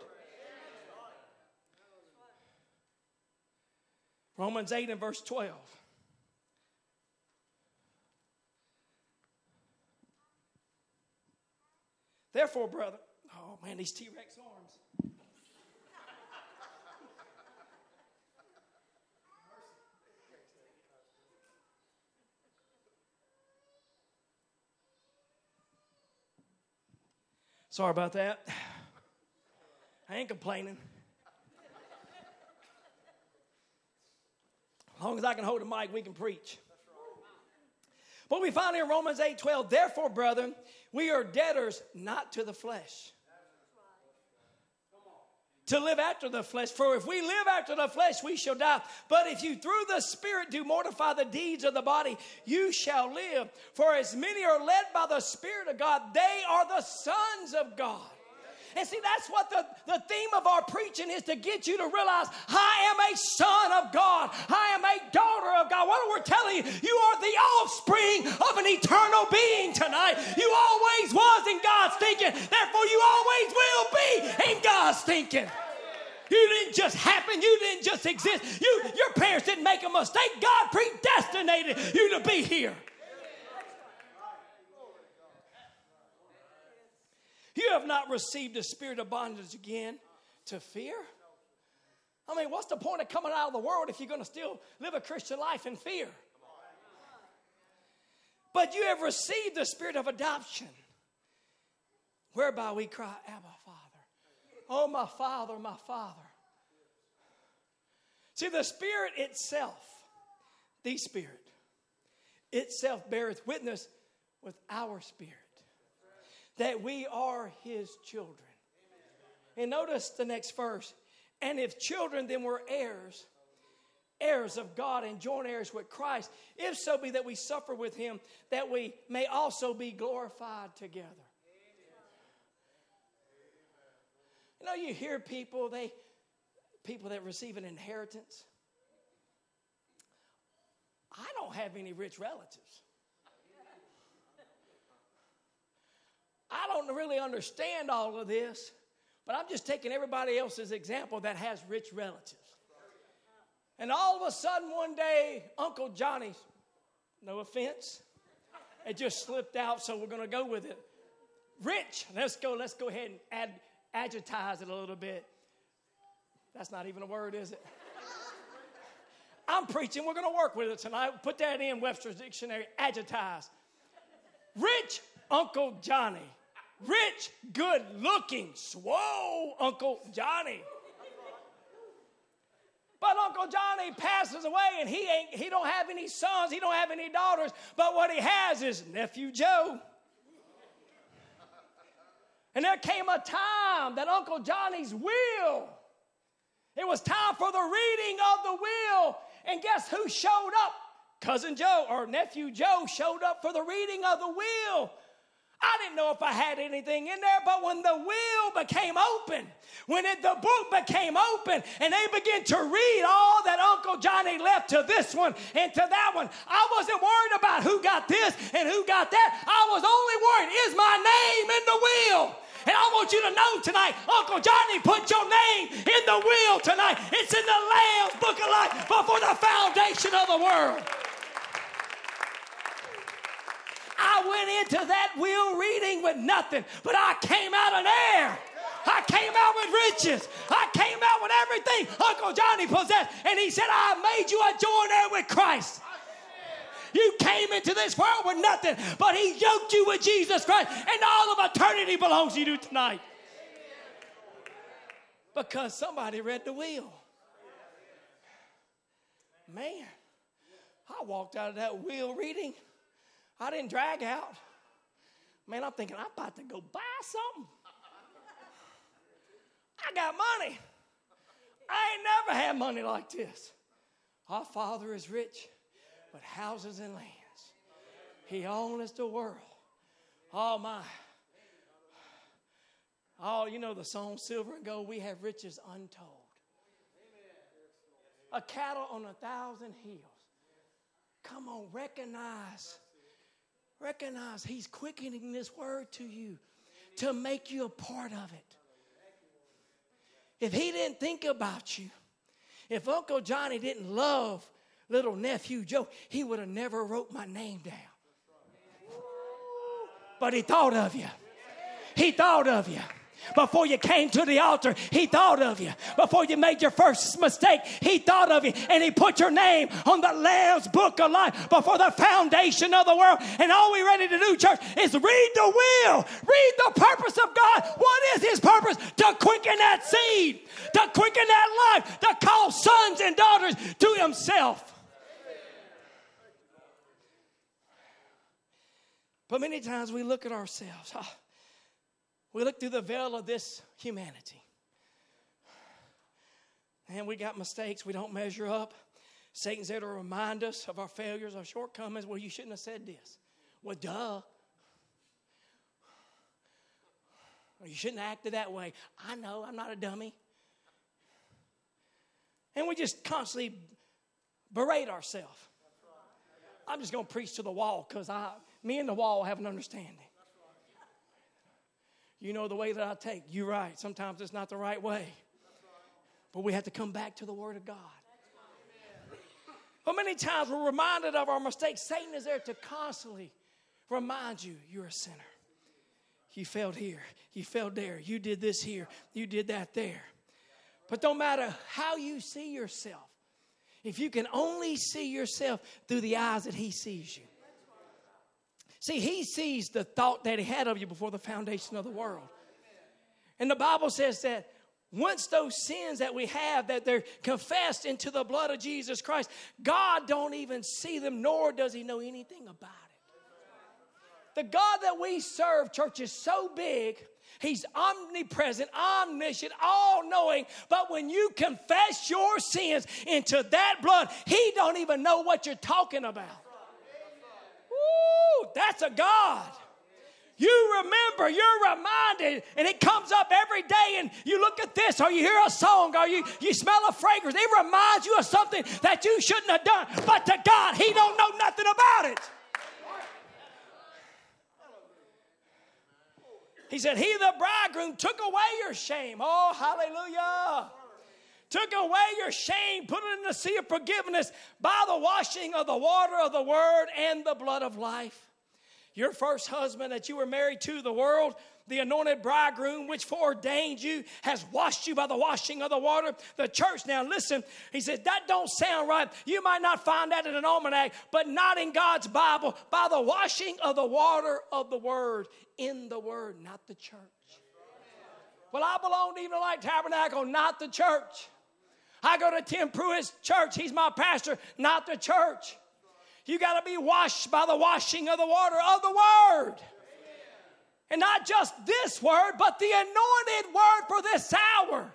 Romans eight and verse twelve. Therefore, brother, oh man, these T-Rex arms. Sorry about that. I ain't complaining. As long as I can hold the mic, we can preach. But we find in Romans eight twelve, therefore, brethren, we are debtors not to the flesh, to live after the flesh. For if we live after the flesh, we shall die. But if you through the Spirit do mortify the deeds of the body, you shall live. For as many are led by the Spirit of God, they are the sons of God. And see, that's what the, the theme of our preaching is, to get you to realize, I am a son of God. I am a daughter of God. What we're telling you, you are the offspring of an eternal being tonight. You always was in God's thinking. Therefore, you always will be in God's thinking. You didn't just happen. You didn't just exist. You, your parents didn't make a mistake. God predestinated you to be here. You have not received a spirit of bondage again to fear. I mean, what's the point of coming out of the world if you're going to still live a Christian life in fear? But you have received the spirit of adoption, whereby we cry, Abba, Father. Oh, my Father, my Father. See, the Spirit itself, the Spirit itself beareth witness with our spirit that we are his children. And notice the next verse. And if children, then we're heirs, heirs of God and joint heirs with Christ, if so be that we suffer with him, that we may also be glorified together. You know, you hear people, they people that receive an inheritance. I don't have any rich relatives. I don't really understand all of this, but I'm just taking everybody else's example that has rich relatives. And all of a sudden one day, Uncle Johnny's, no offense, it just slipped out, so we're going to go with it. Rich, let's go, let's go ahead and add, adjectivize it a little bit. That's not even a word, is it? I'm preaching, we're going to work with it tonight. Put that in Webster's Dictionary, adjectivize. Rich Uncle Johnny. Rich, good-looking, swole Uncle Johnny. But Uncle Johnny passes away, and he ain't he don't have any sons, he don't have any daughters, but what he has is nephew Joe. And there came a time that Uncle Johnny's will, it was time for the reading of the will, and guess who showed up? Cousin Joe, or nephew Joe, showed up for the reading of the will. I didn't know if I had anything in there, but when the will became open, when it, the book became open, and they began to read all that Uncle Johnny left to this one and to that one, I wasn't worried about who got this and who got that. I was only worried, is my name in the will? And I want you to know tonight, Uncle Johnny put your name in the will tonight. It's in the Lamb's Book of Life before the foundation of the world. I went into that will reading with nothing, but I came out an heir. I came out with riches. I came out with everything Uncle Johnny possessed. And he said, I made you a joint heir with Christ. You came into this world with nothing, but he yoked you with Jesus Christ, and all of eternity belongs to you tonight. Because somebody read the will. Man, I walked out of that will reading. I didn't drag out. Man, I'm thinking, I'm about to go buy something. I got money. I ain't never had money like this. Our Father is rich with houses and lands. He owns the world. Oh, my. Oh, you know the song, Silver and Gold, we have riches untold. A cattle on a thousand hills. Come on, recognize. Recognize he's quickening this word to you to make you a part of it. If he didn't think about you, if Uncle Johnny didn't love little nephew Joe, he would have never wrote my name down. But he thought of you. He thought of you. Before you came to the altar, he thought of you. Before you made your first mistake, he thought of you. And he put your name on the Lamb's Book of Life before the foundation of the world. And all we're ready to do, church, is read the will. Read the purpose of God. What is his purpose? To quicken that seed. To quicken that life. To call sons and daughters to himself. But many times we look at ourselves. Oh, we look through the veil of this humanity. And we got mistakes. We don't measure up. Satan's there to remind us of our failures, our shortcomings. Well, you shouldn't have said this. Well, duh. Or you shouldn't have acted that way. I know, I'm not a dummy. And we just constantly berate ourselves. I'm just going to preach to the wall because I, me and the wall have an understanding. You know the way that I take. You're right. Sometimes it's not the right way. But we have to come back to the Word of God. But many times we're reminded of our mistakes. Satan is there to constantly remind you you're a sinner. You failed here. You failed there. You did this here. You did that there. But no matter how you see yourself, if you can only see yourself through the eyes that he sees you. See, he sees the thought that he had of you before the foundation of the world. And the Bible says that once those sins that we have, that they're confessed into the blood of Jesus Christ, God don't even see them, nor does he know anything about it. The God that we serve, church, is so big. He's omnipresent, omniscient, all-knowing. But when you confess your sins into that blood, He don't even know what you're talking about. Woo, that's a God. You remember, you're reminded, and it comes up every day, and you look at this, or you hear a song, or you, you smell a fragrance. It reminds you of something that you shouldn't have done. But to God, He don't know nothing about it. He said, He, the bridegroom, took away your shame. Oh, hallelujah. Took away your shame, put it in the sea of forgiveness by the washing of the water of the word and the blood of life. Your first husband that you were married to, the world, the anointed bridegroom, which foreordained you, has washed you by the washing of the water. The church, now listen, he said, that don't sound right. You might not find that in an almanac, but not in God's Bible. By the washing of the water of the word, in the word, not the church. Well, I belong to Evening Light Tabernacle, not the church. I go to Tim Pruitt's church. He's my pastor, not the church. You got to be washed by the washing of the water of the word. And not just this word, but the anointed word for this hour.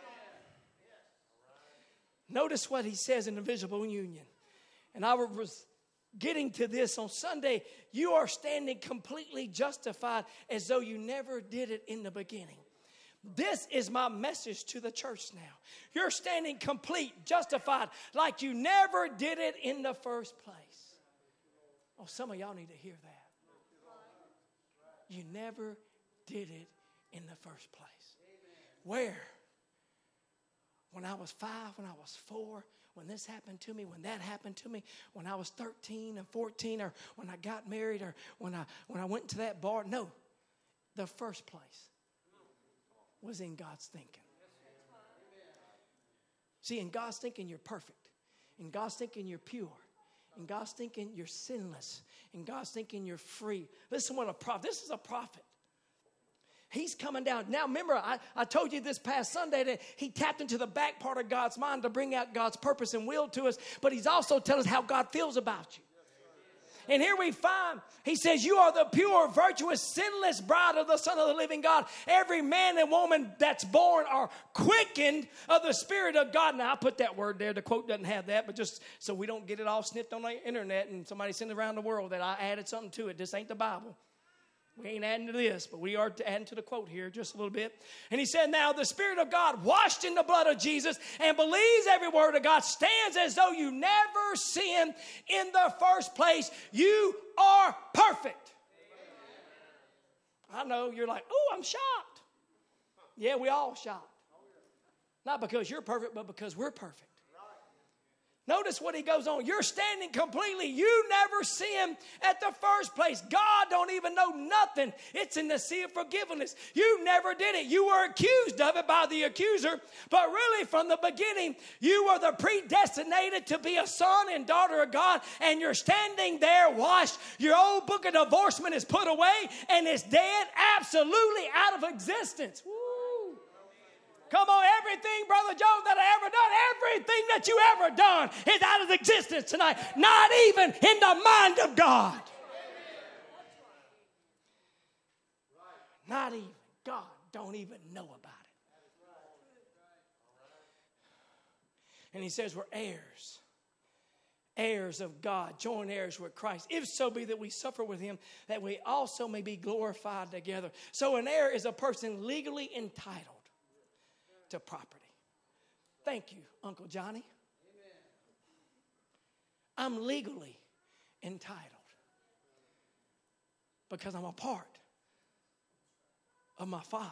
Notice what he says in the visible union. And I was getting to this on Sunday. You are standing completely justified as though you never did it in the beginning. This is my message to the church now. You're standing complete, justified, like you never did it in the first place. Oh, some of y'all need to hear that. You never did it in the first place. Where? When I was five, when I was four, when this happened to me, when that happened to me, when I was thirteen and fourteen, or when I got married, or when I when I went to that bar. No, the first place was in God's thinking. See, in God's thinking, you're perfect. In God's thinking, you're pure. In God's thinking, you're sinless. In God's thinking, you're free. Listen what a prophet, this is a prophet. He's coming down. Now, remember, I, I told you this past Sunday that he tapped into the back part of God's mind to bring out God's purpose and will to us, but he's also telling us how God feels about you. And here we find, he says, you are the pure, virtuous, sinless bride of the Son of the living God. Every man and woman that's born are quickened of the Spirit of God. Now, I put that word there. The quote doesn't have that, but just so we don't get it all snipped on the internet and somebody send it around the world that I added something to it. This ain't the Bible. We ain't adding to this, but we are adding to the quote here just a little bit. And he said, now the Spirit of God washed in the blood of Jesus and believes every word of God stands as though you never sinned in the first place. You are perfect. Amen. I know you're like, oh, I'm shocked. Yeah, we all shocked. Not because you're perfect, but because we're perfect. Notice what he goes on. You're standing completely. You never sinned at the first place. God don't even know nothing. It's in the sea of forgiveness. You never did it. You were accused of it by the accuser. But really from the beginning, you were the predestinated to be a son and daughter of God. And you're standing there washed. Your old book of divorcement is put away and it's dead, absolutely out of existence. Woo. Come on, everything, Brother Joe, that I ever done, everything that you ever done is out of existence tonight. Not even in the mind of God. Not even. God don't even know about it. And he says we're heirs. Heirs of God, joint heirs with Christ. If so be that we suffer with him, that we also may be glorified together. So an heir is a person legally entitled to property. Thank you, Uncle Johnny. Amen. I'm legally entitled because I'm a part of my Father.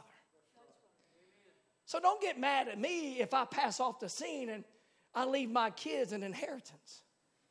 So don't get mad at me if I pass off the scene and I leave my kids an inheritance.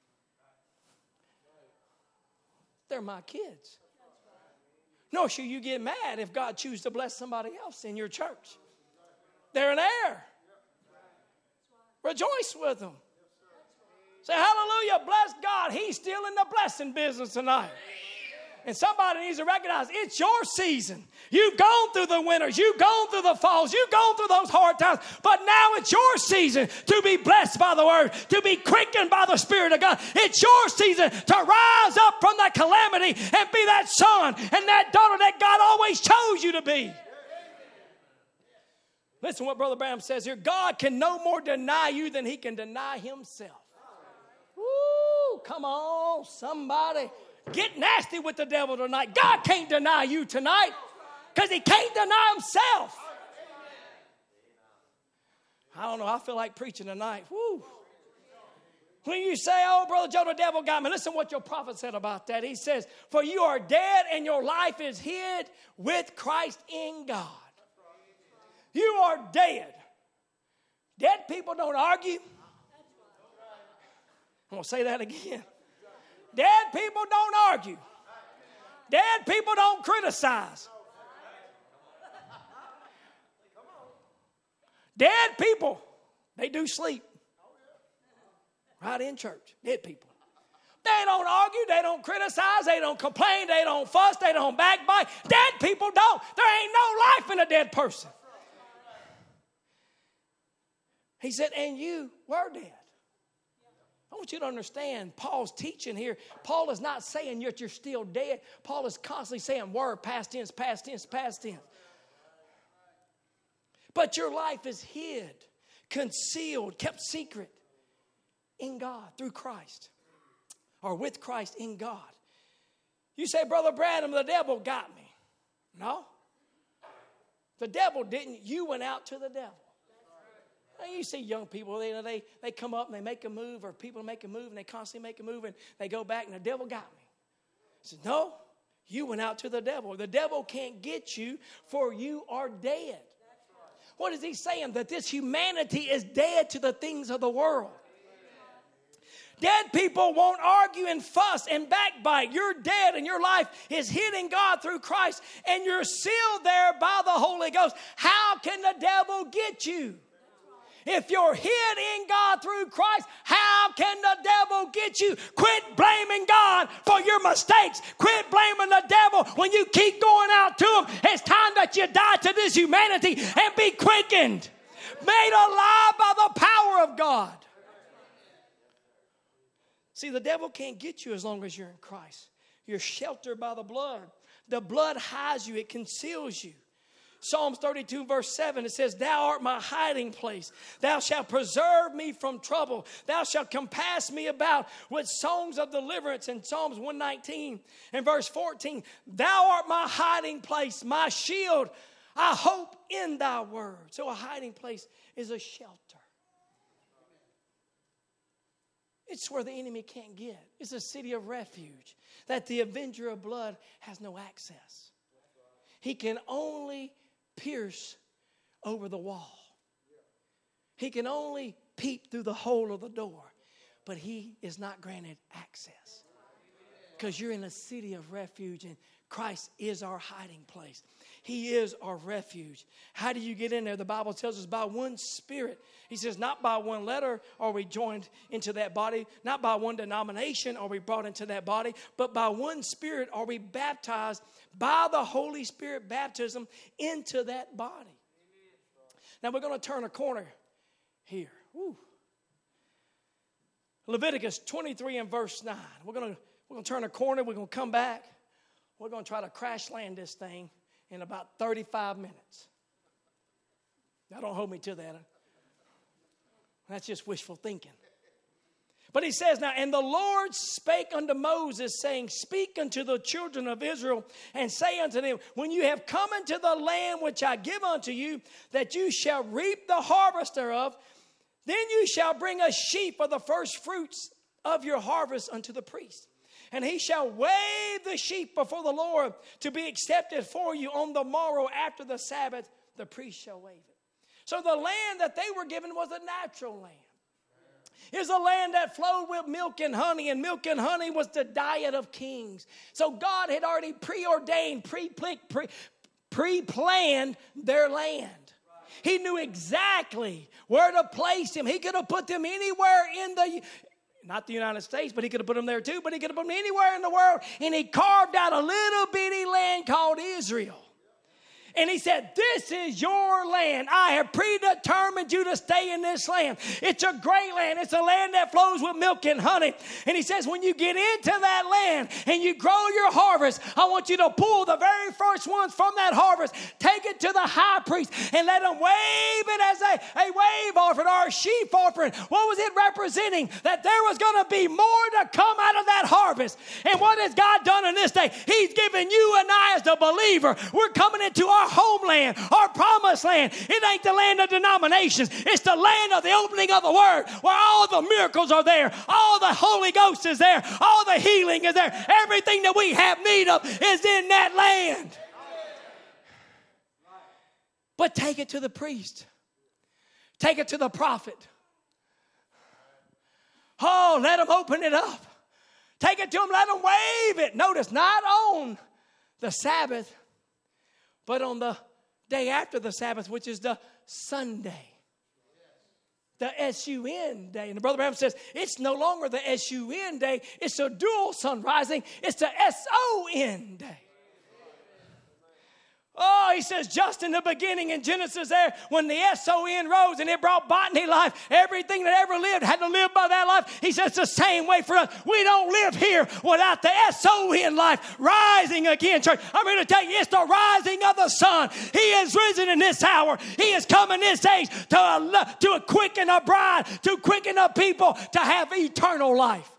They're my kids. Nor should you get mad if God chooses to bless somebody else in your church. They're an heir. Rejoice with them. Say hallelujah, bless God. He's still in the blessing business tonight. And somebody needs to recognize it's your season. You've gone through the winters. You've gone through the falls. You've gone through those hard times. But now it's your season to be blessed by the word, to be quickened by the Spirit of God. It's your season to rise up from that calamity and be that son and that daughter that God always chose you to be. Listen what Brother Branham says here. God can no more deny you than he can deny himself. Woo, come on, somebody. Get nasty with the devil tonight. God can't deny you tonight because he can't deny himself. I don't know. I feel like preaching tonight. Woo. When you say, oh, Brother Joe, the devil got me. Listen what your prophet said about that. He says, for you are dead and your life is hid with Christ in God. You are dead. Dead people don't argue. I'm going to say that again. Dead people don't argue. Dead people don't criticize. Dead people, they do sleep. Right in church. Dead people. They don't argue. They don't criticize. They don't complain. They don't fuss. They don't backbite. Dead people don't. There ain't no life in a dead person. He said, and you were dead. I want you to understand Paul's teaching here. Paul is not saying that you're still dead. Paul is constantly saying were, past tense, past tense, past tense. But your life is hid, concealed, kept secret in God through Christ. Or with Christ in God. You say, Brother Branham, the devil got me. No. The devil didn't. You went out to the devil. You see young people, they, they, they come up and they make a move, or people make a move and they constantly make a move and they go back and the devil got me. I said, no, you went out to the devil. The devil can't get you, for you are dead. What is he saying? That this humanity is dead to the things of the world. Dead people won't argue and fuss and backbite. You're dead and your life is hid in God through Christ and you're sealed there by the Holy Ghost. How can the devil get you? If you're hid in God through Christ, how can the devil get you? Quit blaming God for your mistakes. Quit blaming the devil when you keep going out to him. It's time that you die to this humanity and be quickened, made alive by the power of God. See, the devil can't get you as long as you're in Christ. You're sheltered by the blood. The blood hides you. It conceals you. Psalms thirty-two verse seven, it says, thou art my hiding place. Thou shalt preserve me from trouble. Thou shalt compass me about with songs of deliverance. In Psalms one nineteen and verse fourteen, thou art my hiding place, my shield. I hope in thy word. So a hiding place is a shelter. It's where the enemy can't get. It's a city of refuge that the avenger of blood has no access. He can only pierce over the wall. He can only peep through the hole of the door, but he is not granted access because you're in a city of refuge and Christ is our hiding place. He is our refuge. How do you get in there? The Bible tells us by one Spirit. He says not by one letter are we joined into that body, not by one denomination are we brought into that body, but by one Spirit are we baptized by the Holy Spirit baptism into that body. Now we're going to turn a corner here. Woo. Leviticus twenty-three and verse nine. We're going to we're going to turn a corner. We're going to come back. We're going to try to crash land this thing in about thirty-five minutes. Now don't hold me to that. That's just wishful thinking. But he says now, and the Lord spake unto Moses, saying, speak unto the children of Israel, and say unto them, when you have come into the land which I give unto you, that you shall reap the harvest thereof, then you shall bring a sheaf of the first fruits of your harvest unto the priest. And he shall wave the sheep before the Lord to be accepted for you on the morrow after the Sabbath, the priest shall wave it. So the land that they were given was a natural land. It was a land that flowed with milk and honey, and milk and honey was the diet of kings. So God had already preordained, pre, pre, pre-planned their land. He knew exactly where to place them. He could have put them anywhere in the Not the United States, but he could have put them there too, but he could have put them anywhere in the world. And he carved out a little bitty land called Israel. And he said, this is your land. I have predetermined you to stay in this land. It's a great land. It's a land that flows with milk and honey. And he says, when you get into that land and you grow your harvest, I want you to pull the very first ones from that harvest, take it to the high priest, and let him wave it as a, a wave offering or a sheaf offering. What was it representing? That there was going to be more to come out of that harvest. And what has God done in this day? He's given you and I as the believer. We're coming into our homeland, our promised land. It ain't the land of denominations. It's the land of the opening of the word, where all the miracles are there, all the Holy Ghost is there, all the healing is there. Everything that we have need of is in that land. But take it to the priest. Take it to the prophet. Oh, let him open it up. Take it to him, let him wave it. Notice, not on the Sabbath, but on the day after the Sabbath, which is the Sunday. The S U N day. And the Brother Branham says, it's no longer the S U N day. It's a dual sun rising. It's the S O N day. Oh, he says, just in the beginning in Genesis there, when the S O N rose and it brought botany life, everything that ever lived had to live by that life. He says it's the same way for us. We don't live here without the S O N life rising again, church. I'm going to tell you, it's the rising of the sun. He is risen in this hour. He is coming this age to, to quicken a bride, to quicken a people, to have eternal life.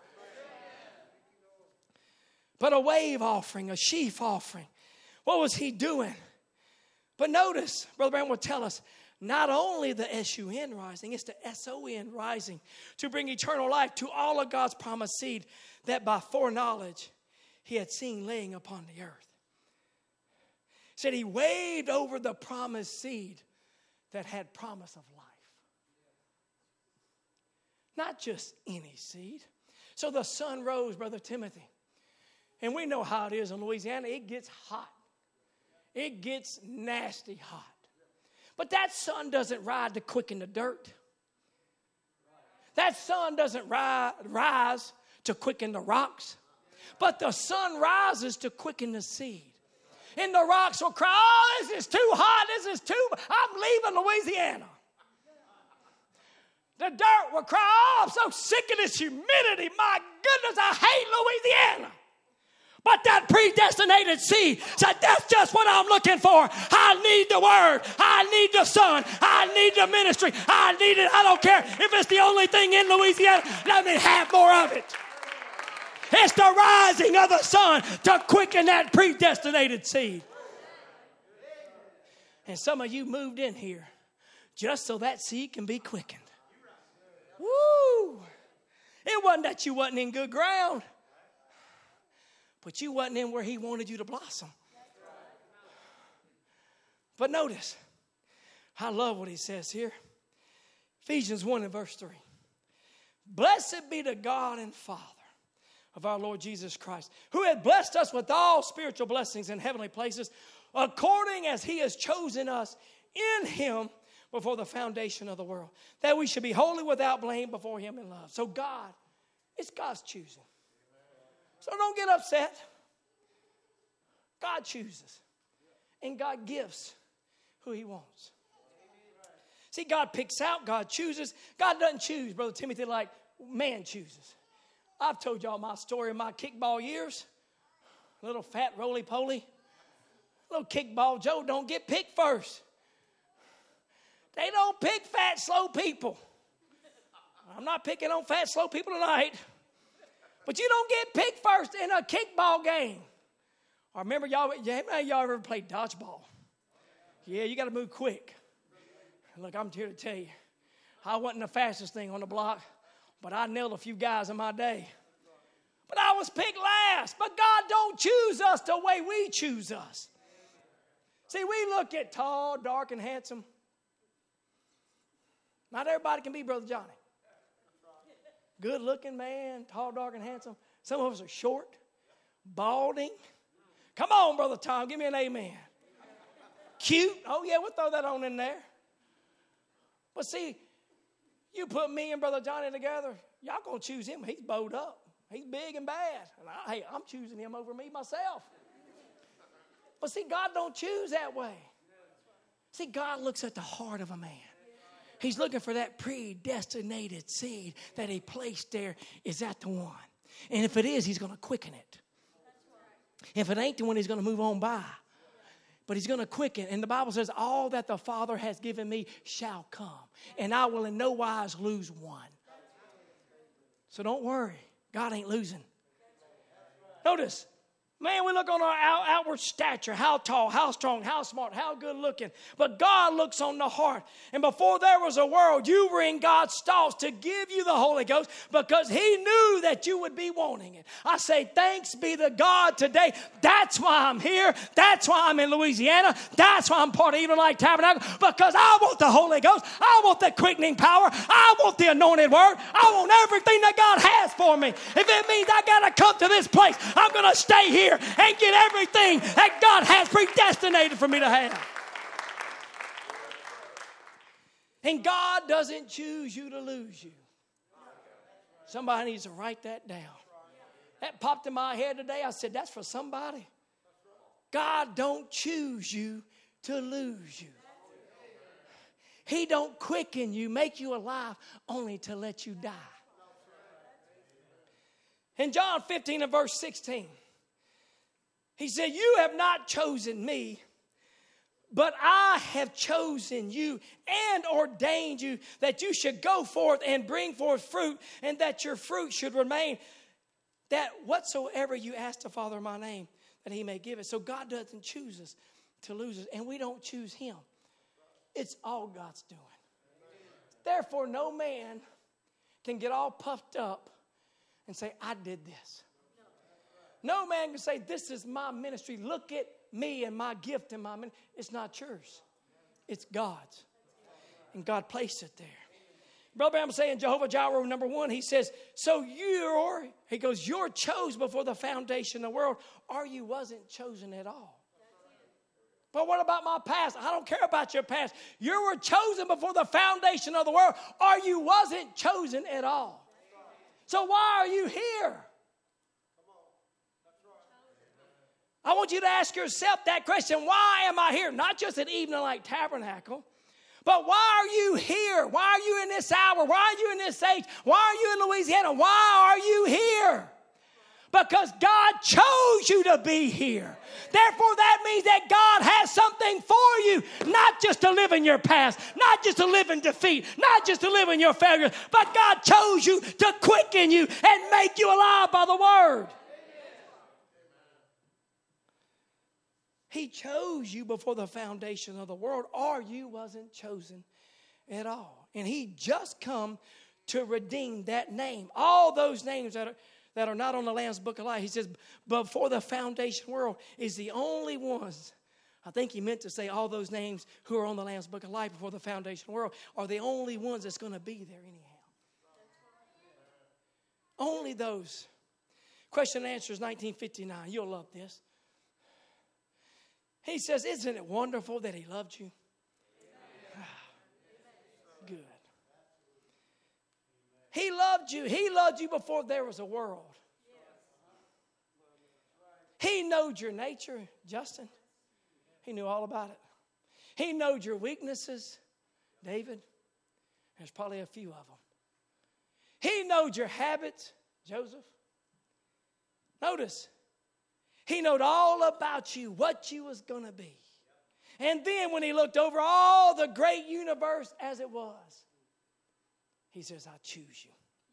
But a wave offering, a sheaf offering. What was he doing? But notice, Brother Branham will tell us, not only the S U N rising, it's the S O N rising to bring eternal life to all of God's promised seed that by foreknowledge he had seen laying upon the earth. He said he waved over the promised seed that had promise of life. Not just any seed. So the sun rose, Brother Timothy. And we know how it is in Louisiana. It gets hot. It gets nasty hot. But that sun doesn't rise to quicken the dirt. That sun doesn't ri- rise to quicken the rocks. But the sun rises to quicken the seed. And the rocks will cry, oh, this is too hot. This is too, I'm leaving Louisiana. The dirt will cry, oh, I'm so sick of this humidity. My goodness, I hate Louisiana. But that predestinated seed said, that's just what I'm looking for. I need the word. I need the sun. I need the ministry. I need it. I don't care if it's the only thing in Louisiana. Let me have more of it. It's the rising of the sun to quicken that predestinated seed. And some of you moved in here just so that seed can be quickened. Woo! It wasn't that you wasn't in good ground. But you wasn't in where he wanted you to blossom. But notice, I love what he says here. Ephesians one and verse three. Blessed be the God and Father of our Lord Jesus Christ, who hath blessed us with all spiritual blessings in heavenly places, according as he has chosen us in him before the foundation of the world, that we should be holy without blame before him in love. So God, it's God's choosing. So don't get upset. God chooses. And God gives who he wants. See, God picks out. God chooses. God doesn't choose, Brother Timothy, like man chooses. I've told y'all my story of my kickball years. Little fat roly-poly. Little kickball Joe don't get picked first. They don't pick fat, slow people. I'm not picking on fat, slow people tonight. But you don't get picked first in a kickball game. I remember y'all, y'all ever played dodgeball? Yeah, you got to move quick. Look, I'm here to tell you, I wasn't the fastest thing on the block, but I nailed a few guys in my day. But I was picked last. But God don't choose us the way we choose us. See, we look at tall, dark, and handsome. Not everybody can be Brother Johnny. Good-looking man, tall, dark, and handsome. Some of us are short, balding. Come on, Brother Tom, give me an amen. Cute. Oh, yeah, we'll throw that on in there. But see, you put me and Brother Johnny together, Y'all going to choose him. He's bowed up. He's big and bad. And I, hey, I'm choosing him over me myself. But see, God don't choose that way. See, God looks at the heart of a man. He's looking for that predestinated seed that he placed there. Is that the one? And if it is, he's going to quicken it. If it ain't the one, he's going to move on by. But he's going to quicken. And the Bible says, all that the Father has given me shall come. And I will in no wise lose one. So don't worry. God ain't losing. Notice. Man, we look on our out, outward stature, how tall, how strong, how smart, how good looking. But God looks on the heart. And before there was a world, you were in God's thoughts to give you the Holy Ghost because he knew that you would be wanting it. I say thanks be to God today. That's why I'm here. That's why I'm in Louisiana. That's why I'm part of Evening Light Tabernacle, because I want the Holy Ghost. I want the quickening power. I want the anointed word. I want everything that God has for me. If it means I got to come to this place, I'm going to stay here and get everything that God has predestinated for me to have. And God doesn't choose you to lose you. Somebody needs to write that down. That popped in my head today. I said, that's for somebody. God don't choose you to lose you. He don't quicken you, make you alive, only to let you die. In John fifteen and verse sixteen, he said, you have not chosen me, but I have chosen you and ordained you that you should go forth and bring forth fruit, and that your fruit should remain, that whatsoever you ask the Father in my name, that he may give it. So God doesn't choose us to lose us, and we don't choose him. It's all God's doing. Therefore, no man can get all puffed up and say, I did this. No man can say, this is my ministry. Look at me and my gift and my ministry. It's not yours. It's God's. And God placed it there. Brother I'm saying Jehovah Jireh, number one, he says, so you're, he goes, you're chosen before the foundation of the world, or you wasn't chosen at all. But what about my past? I don't care about your past. You were chosen before the foundation of the world, or you wasn't chosen at all. So why are you here? I want you to ask yourself that question. Why am I here? Not just at Evening Light Tabernacle, but why are you here? Why are you in this hour? Why are you in this age? Why are you in Louisiana? Why are you here? Because God chose you to be here. Therefore, that means that God has something for you. Not just to live in your past. Not just to live in defeat. Not just to live in your failures. But God chose you to quicken you and make you alive by the word. He chose you before the foundation of the world, or you wasn't chosen at all. And he just come to redeem that name. All those names that are, that are not on the Lamb's Book of Life. He says, before the foundation world is the only ones. I think he meant to say all those names who are on the Lamb's Book of Life before the foundation world are the only ones that's going to be there anyhow. Only those. Question and answer is nineteen fifty-nine. You'll love this. He says, isn't it wonderful that he loved you? Good. He loved you. He loved you before there was a world. He knowed your nature, Justin. He knew all about it. He knowed your weaknesses, David. There's probably a few of them. He knowed your habits, Joseph. Notice, he knowed all about you, what you was going to be. And then when he looked over all the great universe as it was, he says, I choose you.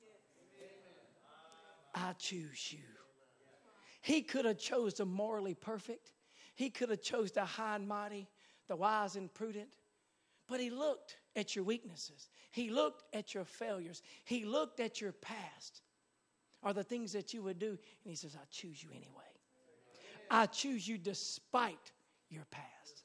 I choose you. He could have chose the morally perfect. He could have chose the high and mighty, the wise and prudent. But he looked at your weaknesses. He looked at your failures. He looked at your past, or the things that you would do. And he says, I choose you anyway. I choose you despite your past.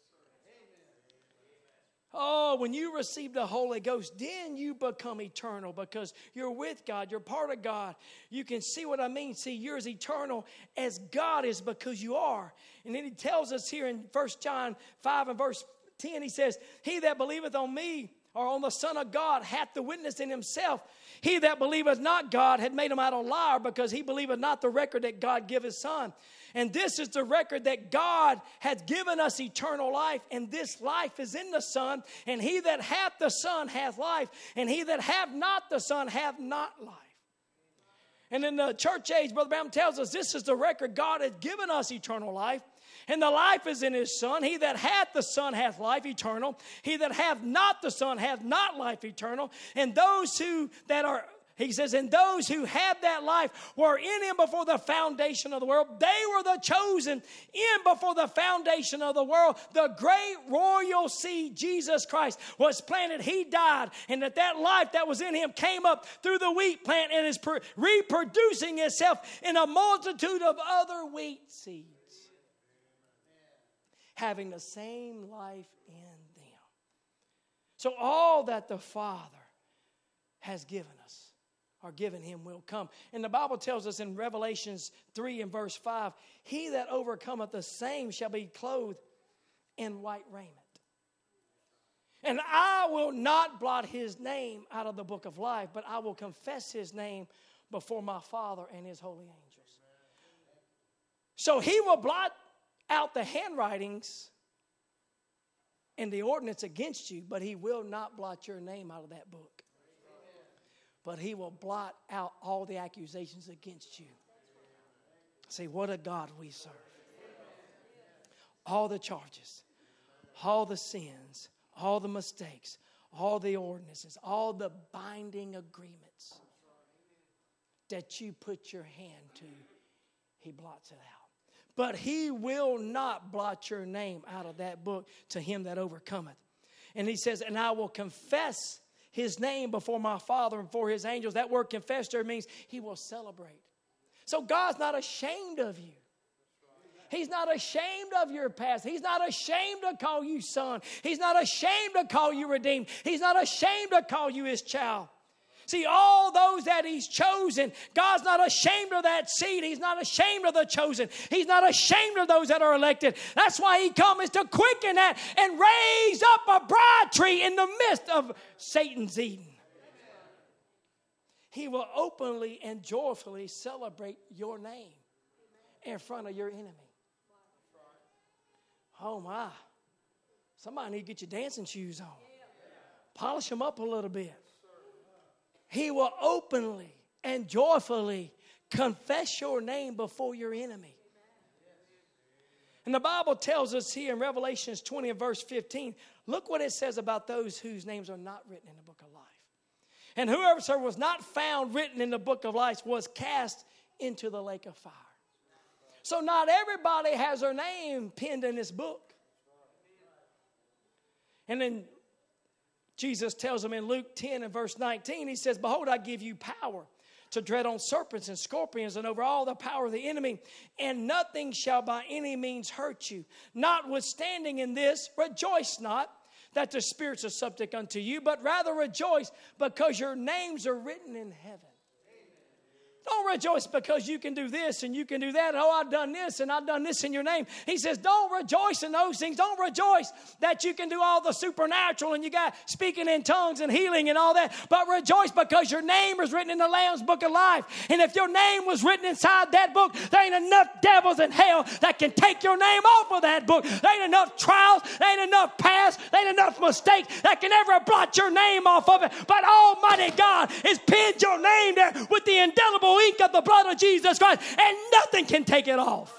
Oh, when you receive the Holy Ghost, then you become eternal because you're with God. You're part of God. You can see what I mean. See, you're as eternal as God is because you are. And then he tells us here in First John five and verse ten, he says, he that believeth on me, or on the Son of God hath the witness in himself. He that believeth not God had made him out a liar, because he believeth not the record that God give his Son. And this is the record, that God hath given us eternal life, and this life is in the Son. And he that hath the Son hath life, and he that hath not the Son hath not life. And in the church age, Brother Branham tells us this is the record. God hath given us eternal life, and the life is in his Son. He that hath the Son hath life eternal. He that hath not the Son hath not life eternal. And those who that are, he says, and those who have that life were in him before the foundation of the world. They were the chosen in before the foundation of the world. The great royal seed, Jesus Christ, was planted. He died. And that that life that was in him came up through the wheat plant and is per- reproducing itself in a multitude of other wheat seeds, having the same life in them. So all that the Father has given us, or given him, will come. And the Bible tells us in Revelations three and verse five, he that overcometh the same shall be clothed in white raiment. And I will not blot his name out of the book of life, but I will confess his name before my Father and his holy angels. So he will blot out the handwritings and the ordinance against you, but he will not blot your name out of that book. But he will blot out all the accusations against you. See, what a God we serve. All the charges, all the sins, all the mistakes, all the ordinances, all the binding agreements that you put your hand to, he blots it out. But he will not blot your name out of that book, to him that overcometh. And he says, and I will confess his name before my Father and for his angels. That word confess there means he will celebrate. So God's not ashamed of you. He's not ashamed of your past. He's not ashamed to call you son. He's not ashamed to call you redeemed. He's not ashamed to call you his child. See, all those that he's chosen, God's not ashamed of that seed. He's not ashamed of the chosen. He's not ashamed of those that are elected. That's why he comes to quicken that and raise up a bride tree in the midst of Satan's Eden. He will openly and joyfully celebrate your name in front of your enemy. Oh my. Somebody need to get your dancing shoes on. Polish them up a little bit. He will openly and joyfully confess your name before your enemy. And the Bible tells us here in Revelations twenty and verse fifteen, look what it says about those whose names are not written in the book of life. And whoever was not found written in the book of life was cast into the lake of fire. So not everybody has their name penned in this book. And then Jesus tells them in Luke ten and verse nineteen, he says, behold, I give you power to tread on serpents and scorpions and over all the power of the enemy, and nothing shall by any means hurt you. Notwithstanding in this, rejoice not that the spirits are subject unto you, but rather rejoice because your names are written in heaven. Don't rejoice because you can do this and you can do that. Oh, I've done this and I've done this in your name. He says, don't rejoice in those things. Don't rejoice that you can do all the supernatural and you got speaking in tongues and healing and all that. But rejoice because your name is written in the Lamb's book of life. And if your name was written inside that book, there ain't enough devils in hell that can take your name off of that book. There ain't enough trials. There ain't enough past. There ain't enough mistakes that can ever blot your name off of it. But Almighty God has pinned your name there with the indelible ink of the blood of Jesus Christ, and nothing can take it off.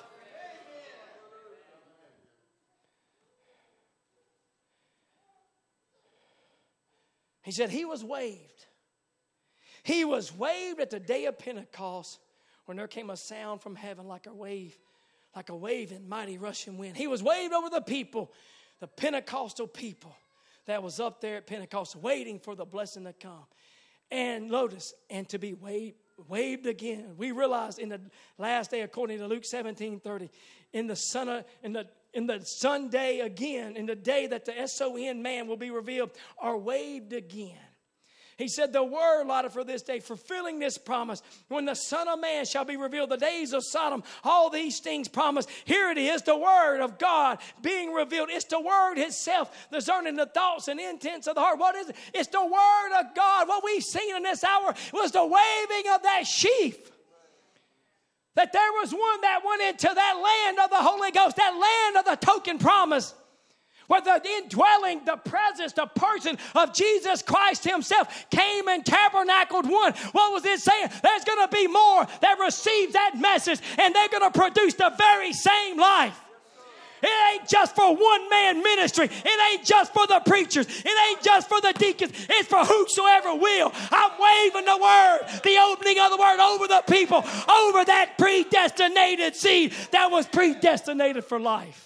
He said he was waved. He was waved at the day of Pentecost when there came a sound from heaven like a wave, like a wave in mighty rushing wind. He was waved over the people, the Pentecostal people that was up there at Pentecost waiting for the blessing to come. And notice, and to be waved waved again. We realize in the last day, according to Luke seventeen thirty, in the son of, in the in the Sunday again, in the day that the S O N man will be revealed, are waved again. He said, the word allotted for this day, fulfilling this promise, when the Son of Man shall be revealed, the days of Sodom, all these things promised. Here it is, the word of God being revealed. It's the word itself, discerning the thoughts and intents of the heart. What is it? It's the word of God. What we've seen in this hour was the waving of that sheaf. That there was one that went into that land of the Holy Ghost, that land of the token promise, where the indwelling, the presence, the person of Jesus Christ himself came and tabernacled one. What was it saying? There's going to be more that receive that message, and they're going to produce the very same life. It ain't just for one man ministry. It ain't just for the preachers. It ain't just for the deacons. It's for whosoever will. I'm waving the word, the opening of the word over the people, over that predestinated seed that was predestinated for life.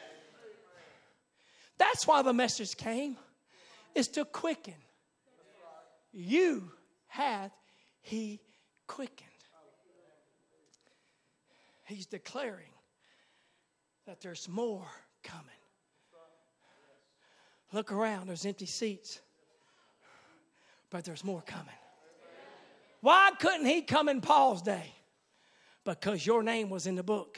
That's why the message came, is to quicken. You hath he quickened. He's declaring that there's more coming. Look around, there's empty seats, but there's more coming. Why couldn't he come in Paul's day? Because your name was in the book.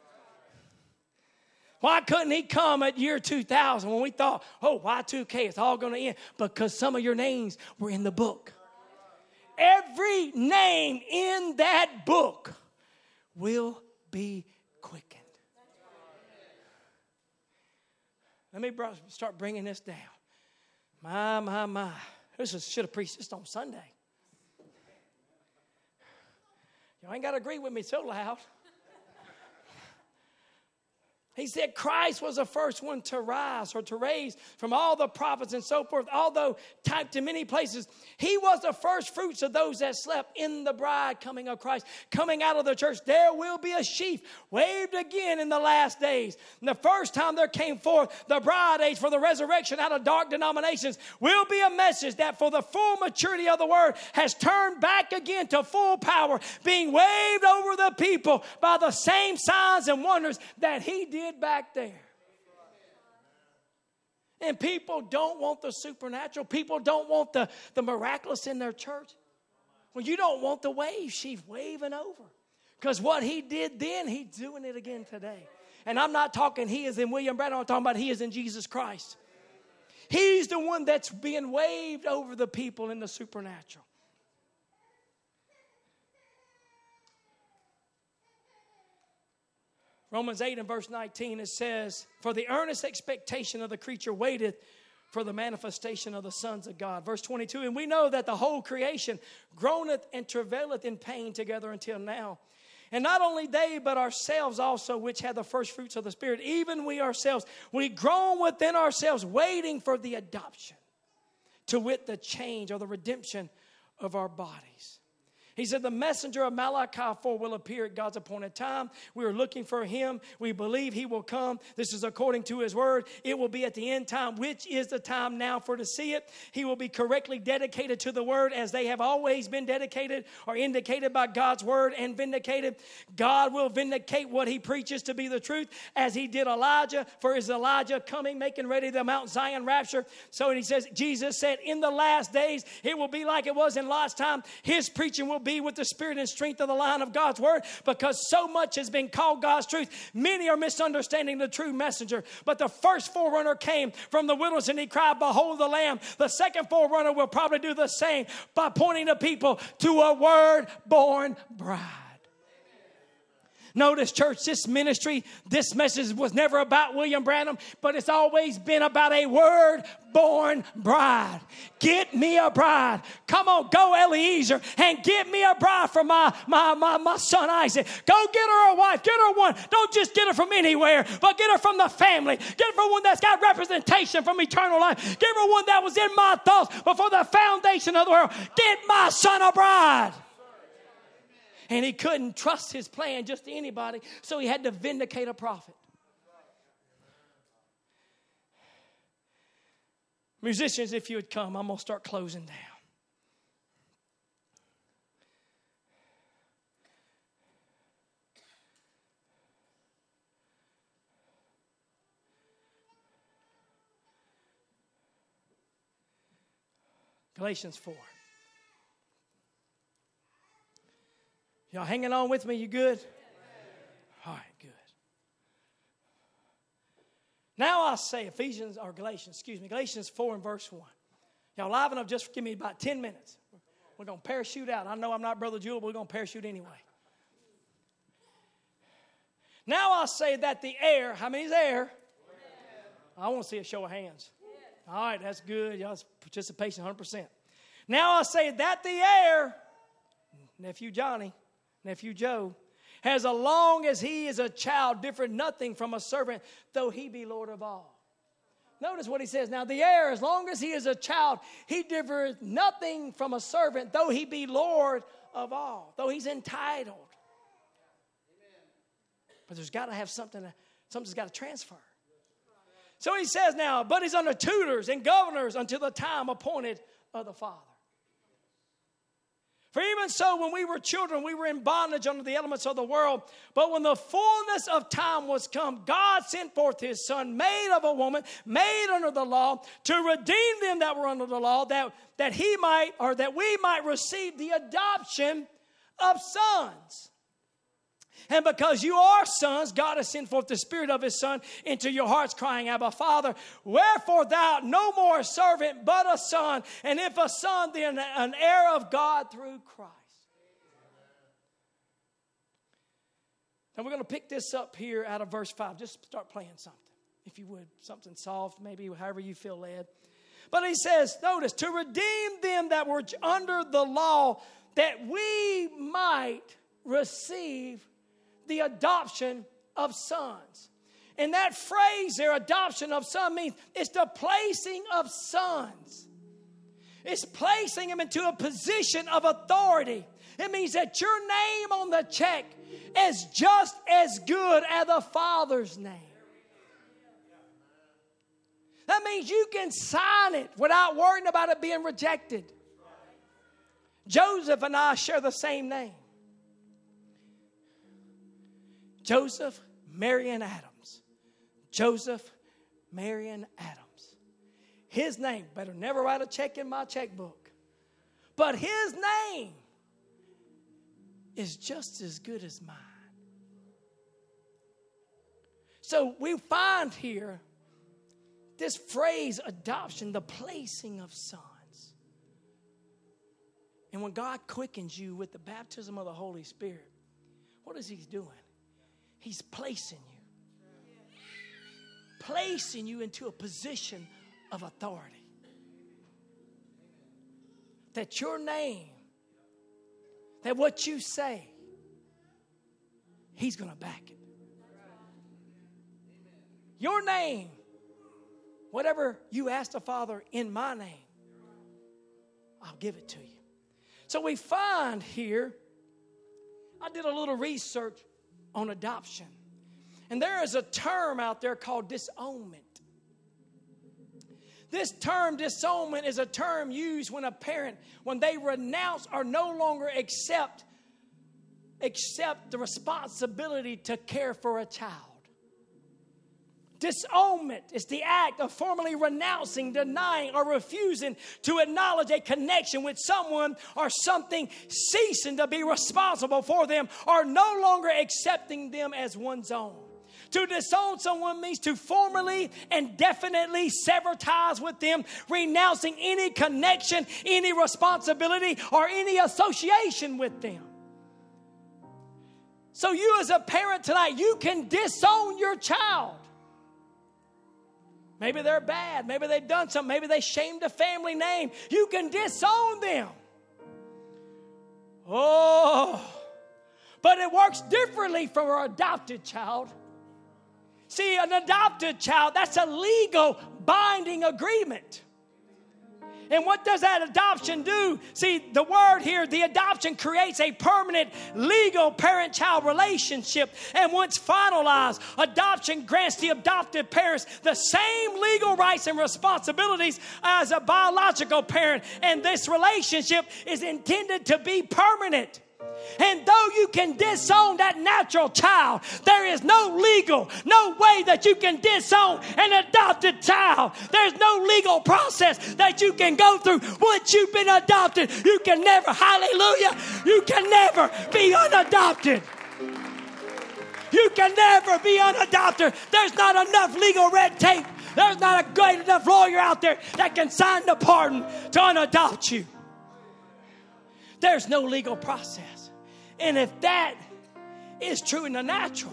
Why couldn't he come at year two thousand when we thought, oh, Y two K, it's all going to end? Because some of your names were in the book. Every name in that book will be quickened. Let me start bringing this down. My, my, my. This is, should have preached this on Sunday. Y'all ain't got to agree with me so loud. He said Christ was the first one to rise or to raise from all the prophets and so forth. Although typed in many places, he was the first fruits of those that slept in the bride coming of Christ. Coming out of the church, there will be a sheaf waved again in the last days. And the first time there came forth the bride age for the resurrection out of dark denominations will be a message that for the full maturity of the word has turned back again to full power, being waved over the people by the same signs and wonders that he did back there. And people don't want the supernatural. People don't want the, the miraculous in their church. Well, you don't want the wave sheaf waving over. Because what he did then, he's doing it again today. And I'm not talking he is in William Branham. I'm talking about he is in Jesus Christ. He's the one that's being waved over the people in the supernatural. Romans eight and verse nineteen, it says, for the earnest expectation of the creature waiteth for the manifestation of the sons of God. Verse twenty-two, and we know that the whole creation groaneth and travaileth in pain together until now. And not only they, but ourselves also, which have the first fruits of the Spirit, even we ourselves, we groan within ourselves, waiting for the adoption, to wit, the change or the redemption of our bodies. He said the messenger of Malachi four will appear at God's appointed time. We are looking for him. We believe he will come. This is according to his word. It will be at the end time, which is the time now for to see it. He will be correctly dedicated to the word as they have always been dedicated or indicated by God's word and vindicated. God will vindicate what he preaches to be the truth as he did Elijah. For is Elijah coming, making ready the Mount Zion rapture? So he says, Jesus said, in the last days, it will be like it was in Lot's time. His preaching will be with the spirit and strength of the line of God's word, because so much has been called God's truth. Many are misunderstanding the true messenger. But the first forerunner came from the wilderness and he cried, behold the Lamb. The second forerunner will probably do the same by pointing the people to a word-born bride. Notice, church, this ministry, this message was never about William Branham, but it's always been about a word-born bride. Get me a bride. Come on, go Eliezer and get me a bride for my, my, my, my son Isaac. Go get her a wife. Get her one. Don't just get her from anywhere, but get her from the family. Get her from one that's got representation from eternal life. Get her one that was in my thoughts before the foundation of the world. Get my son a bride. And he couldn't trust his plan just to anybody, so he had to vindicate a prophet. Musicians, if you would come, I'm going to start closing down. Galatians four. Y'all hanging on with me? You good? All right, good. Now I say Ephesians or Galatians, excuse me, Galatians four and verse one. Y'all liven up, just give me about ten minutes. We're going to parachute out. I know I'm not Brother Jewel, but we're going to parachute anyway. Now I say that the air, how many's air? I want to see a show of hands. All right, that's good. Y'all's participation one hundred percent. Now I say that the heir, nephew Johnny, nephew Joe, has as long as he is a child, different nothing from a servant, though he be Lord of all. Notice what he says. Now the heir, as long as he is a child, he differs nothing from a servant, though he be Lord of all, though he's entitled. But there's got to have something, something's got to transfer. So he says now, but he's under tutors and governors until the time appointed of the Father. For even so, when we were children, we were in bondage under the elements of the world. But when the fullness of time was come, God sent forth his Son, made of a woman, made under the law, to redeem them that were under the law, that, that he might, or that we might receive the adoption of sons. And because you are sons, God has sent forth the Spirit of his Son into your hearts, crying, Abba, Father. Wherefore thou art no more a servant, but a son. And if a son, then an heir of God through Christ. Now we're going to pick this up here out of verse five. Just start playing something, if you would. Something soft, maybe however you feel led. But he says, notice, to redeem them that were under the law, that we might receive the adoption of sons. And that phrase there, adoption of son, means it's the placing of sons. It's placing them into a position of authority. It means that your name on the check is just as good as the Father's name. That means you can sign it without worrying about it being rejected. Joseph and I share the same name. Joseph Marion Adams. Joseph Marion Adams. His name, better never write a check in my checkbook. But his name is just as good as mine. So we find here this phrase, adoption, the placing of sons. And when God quickens you with the baptism of the Holy Spirit, what is he doing? He's placing you. Placing you into a position of authority. That your name, that what you say, he's going to back it. Your name, whatever you ask the Father in my name, I'll give it to you. So we find here, I did a little research on adoption. And there is a term out there called disownment. This term, disownment, is a term used when a parent, when they renounce or no longer accept, accept the responsibility to care for a child. Disownment is the act of formally renouncing, denying, or refusing to acknowledge a connection with someone or something, ceasing to be responsible for them, or no longer accepting them as one's own. To disown someone means to formally and definitely sever ties with them, renouncing any connection, any responsibility, or any association with them. So you as a parent tonight, you can disown your child. Maybe they're bad. Maybe they've done something. Maybe they shamed a family name. You can disown them. Oh, but it works differently from an adopted child. See, an adopted child, that's a legal binding agreement. And what does that adoption do? See, the word here, the adoption creates a permanent legal parent-child relationship. And once finalized, adoption grants the adopted parents the same legal rights and responsibilities as a biological parent. And this relationship is intended to be permanent. And though you can disown that natural child, there is no legal, no way that you can disown an adopted child. There's no legal process that you can go through. Once you've been adopted, you can never, hallelujah, you can never be unadopted. You can never be unadopted. There's not enough legal red tape. There's not a great enough lawyer out there that can sign the pardon to unadopt you. There's no legal process. And if that is true in the natural,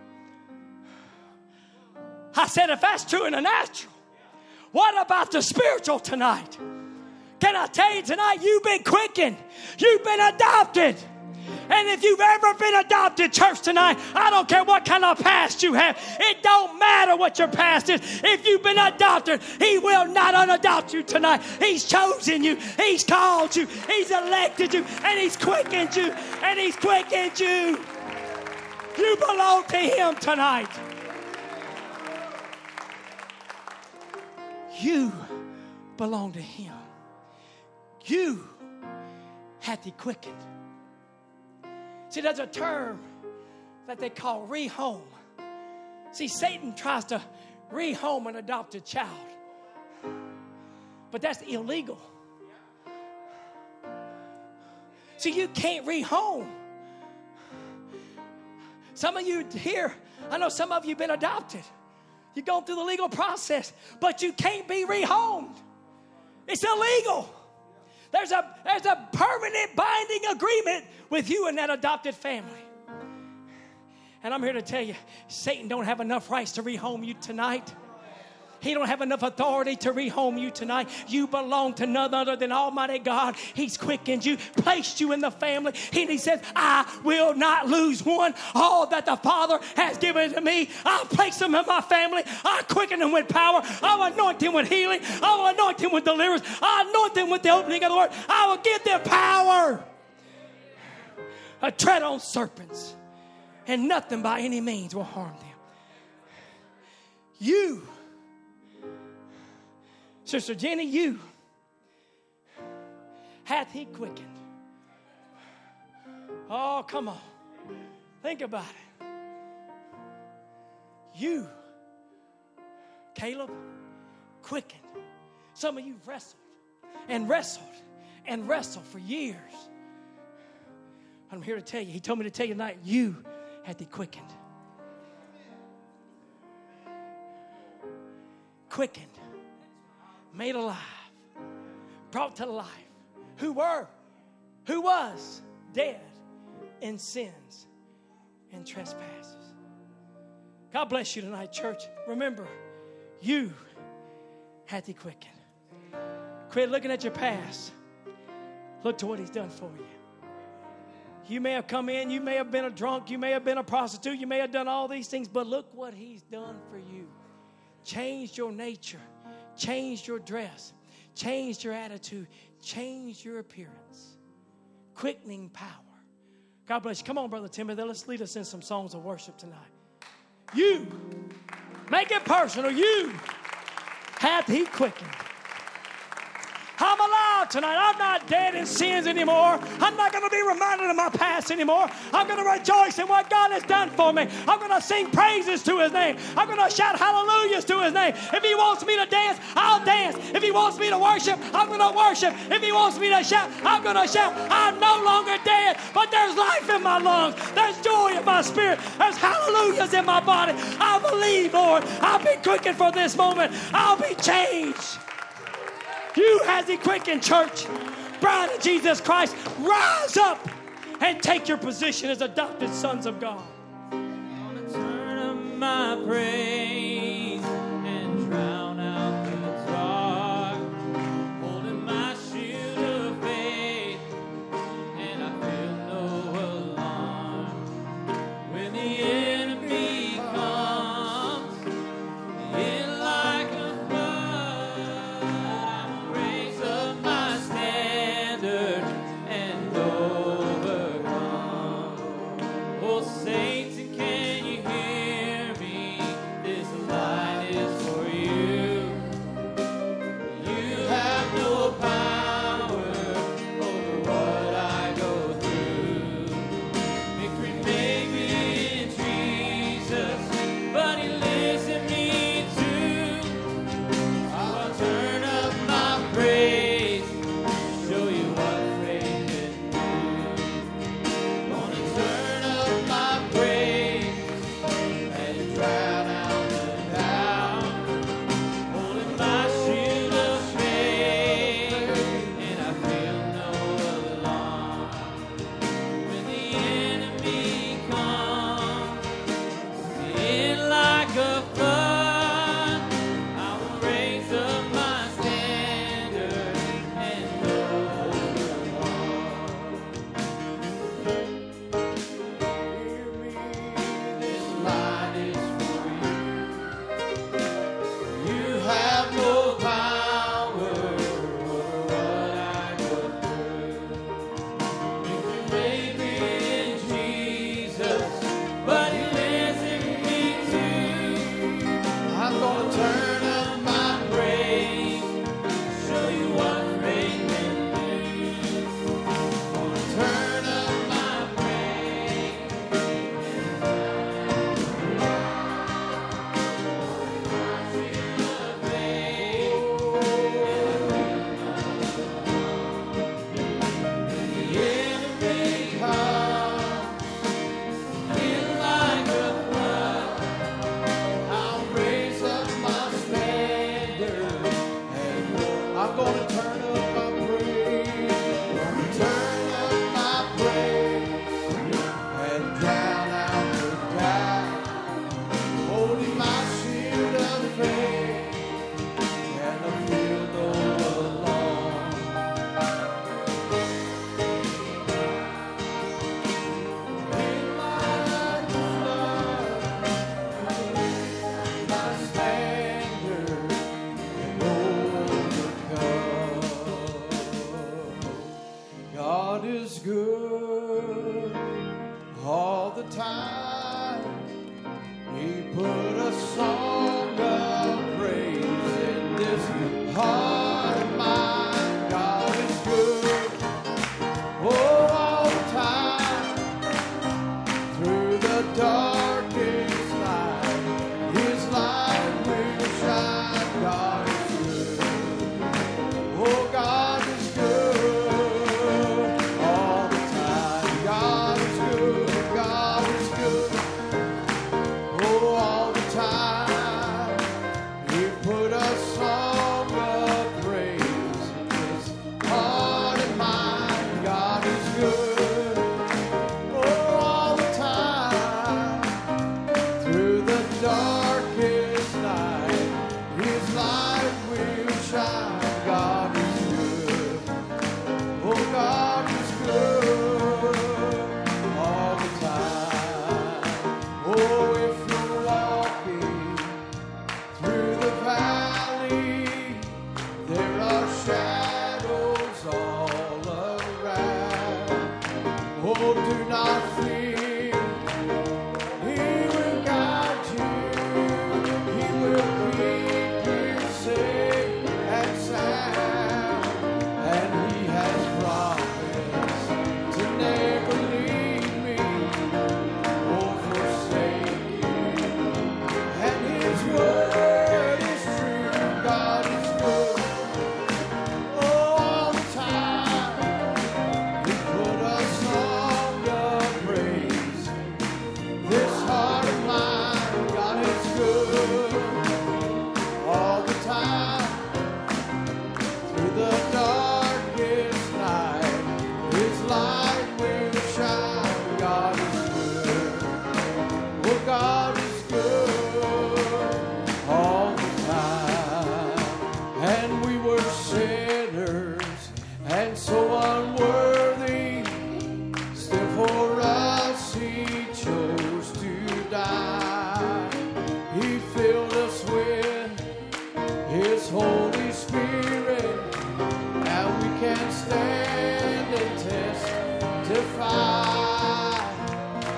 I said if that's true in the natural, what about the spiritual tonight? Can I tell you tonight, you've been quickened. You've been adopted. And if you've ever been adopted, church, tonight, I don't care what kind of past you have. It don't matter what your past is. If you've been adopted, He will not unadopt you tonight. He's chosen you. He's called you. He's elected you. And He's quickened you. And He's quickened you. You belong to Him tonight. You belong to Him. You hath He quickened. See, there's a term that they call rehome. See, Satan tries to rehome an adopted child, but that's illegal. See, you can't rehome. Some of you here, I know some of you have been adopted. You've gone through the legal process, but you can't be rehomed. It's illegal. There's a, there's a permanent binding agreement with you and that adopted family. And I'm here to tell you, Satan don't have enough rights to rehome you tonight. He don't have enough authority to rehome you tonight. You belong to none other than Almighty God. He's quickened you, placed you in the family. And He says, I will not lose one. All that the Father has given to me, I'll place them in my family. I'll quicken them with power. I'll anoint them with healing. I'll anoint them with deliverance. I'll anoint them with the opening of the word. I will give them power. A tread on serpents. And nothing by any means will harm them. You, Sister Jenny, you hath He quickened. Oh, come on. Think about it. You, Caleb, quickened. Some of you wrestled and wrestled and wrestled for years. I'm here to tell you, He told me to tell you tonight, you hath He quickened. Quickened. Made alive, brought to life, who were, who was dead in sins and trespasses. God bless you tonight, church. Remember, you hath He quickened. Quit looking at your past. Look to what He's done for you. You may have come in, you may have been a drunk, you may have been a prostitute, you may have done all these things, but look what He's done for you. Changed your nature. Changed your dress, changed your attitude, changed your appearance. Quickening power. God bless you. Come on, Brother Timothy. Let's lead us in some songs of worship tonight. You, make it personal. You hath He quickened. I'm alive tonight. I'm not dead in sins anymore. I'm not going to be reminded of my past anymore. I'm going to rejoice in what God has done for me. I'm going to sing praises to His name. I'm going to shout hallelujahs to His name. If He wants me to dance, I'll dance. If He wants me to worship, I'm going to worship. If He wants me to shout, I'm going to shout. I'm no longer dead, but there's life in my lungs. There's joy in my spirit. There's hallelujahs in my body. I believe, Lord. I'll be quickened for this moment. I'll be changed. You has He quickened, church. Bride of Jesus Christ, rise up and take your position as adopted sons of God. I'm gonna turn up my praise and drown out the dark, holding my shield of faith, and I feel no alarm when the enemy comes in like a flood. I'm raise up my standard and overcome. Oh, Satan, can you hear me? This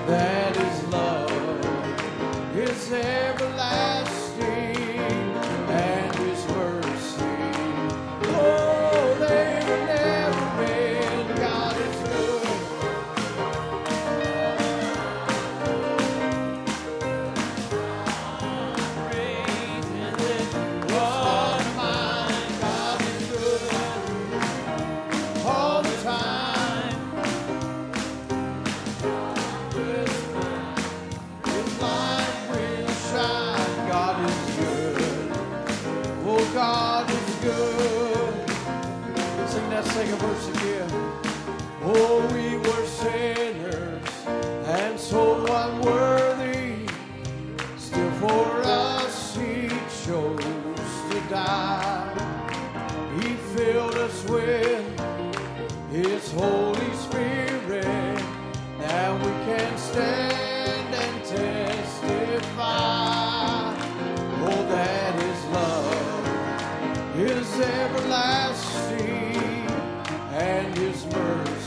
that His love is everlasting and His mercy, oh, they will never end. God is good. All of mine, God is good all the time. His light will shine. God is good. Oh, God is good. Sing that second verse again. Oh, we were sinners and so unworthy. Still for us He chose to die. He filled us with His Holy Spirit. Now we can stand and testify. Oh, that His love is everlasting and His mercy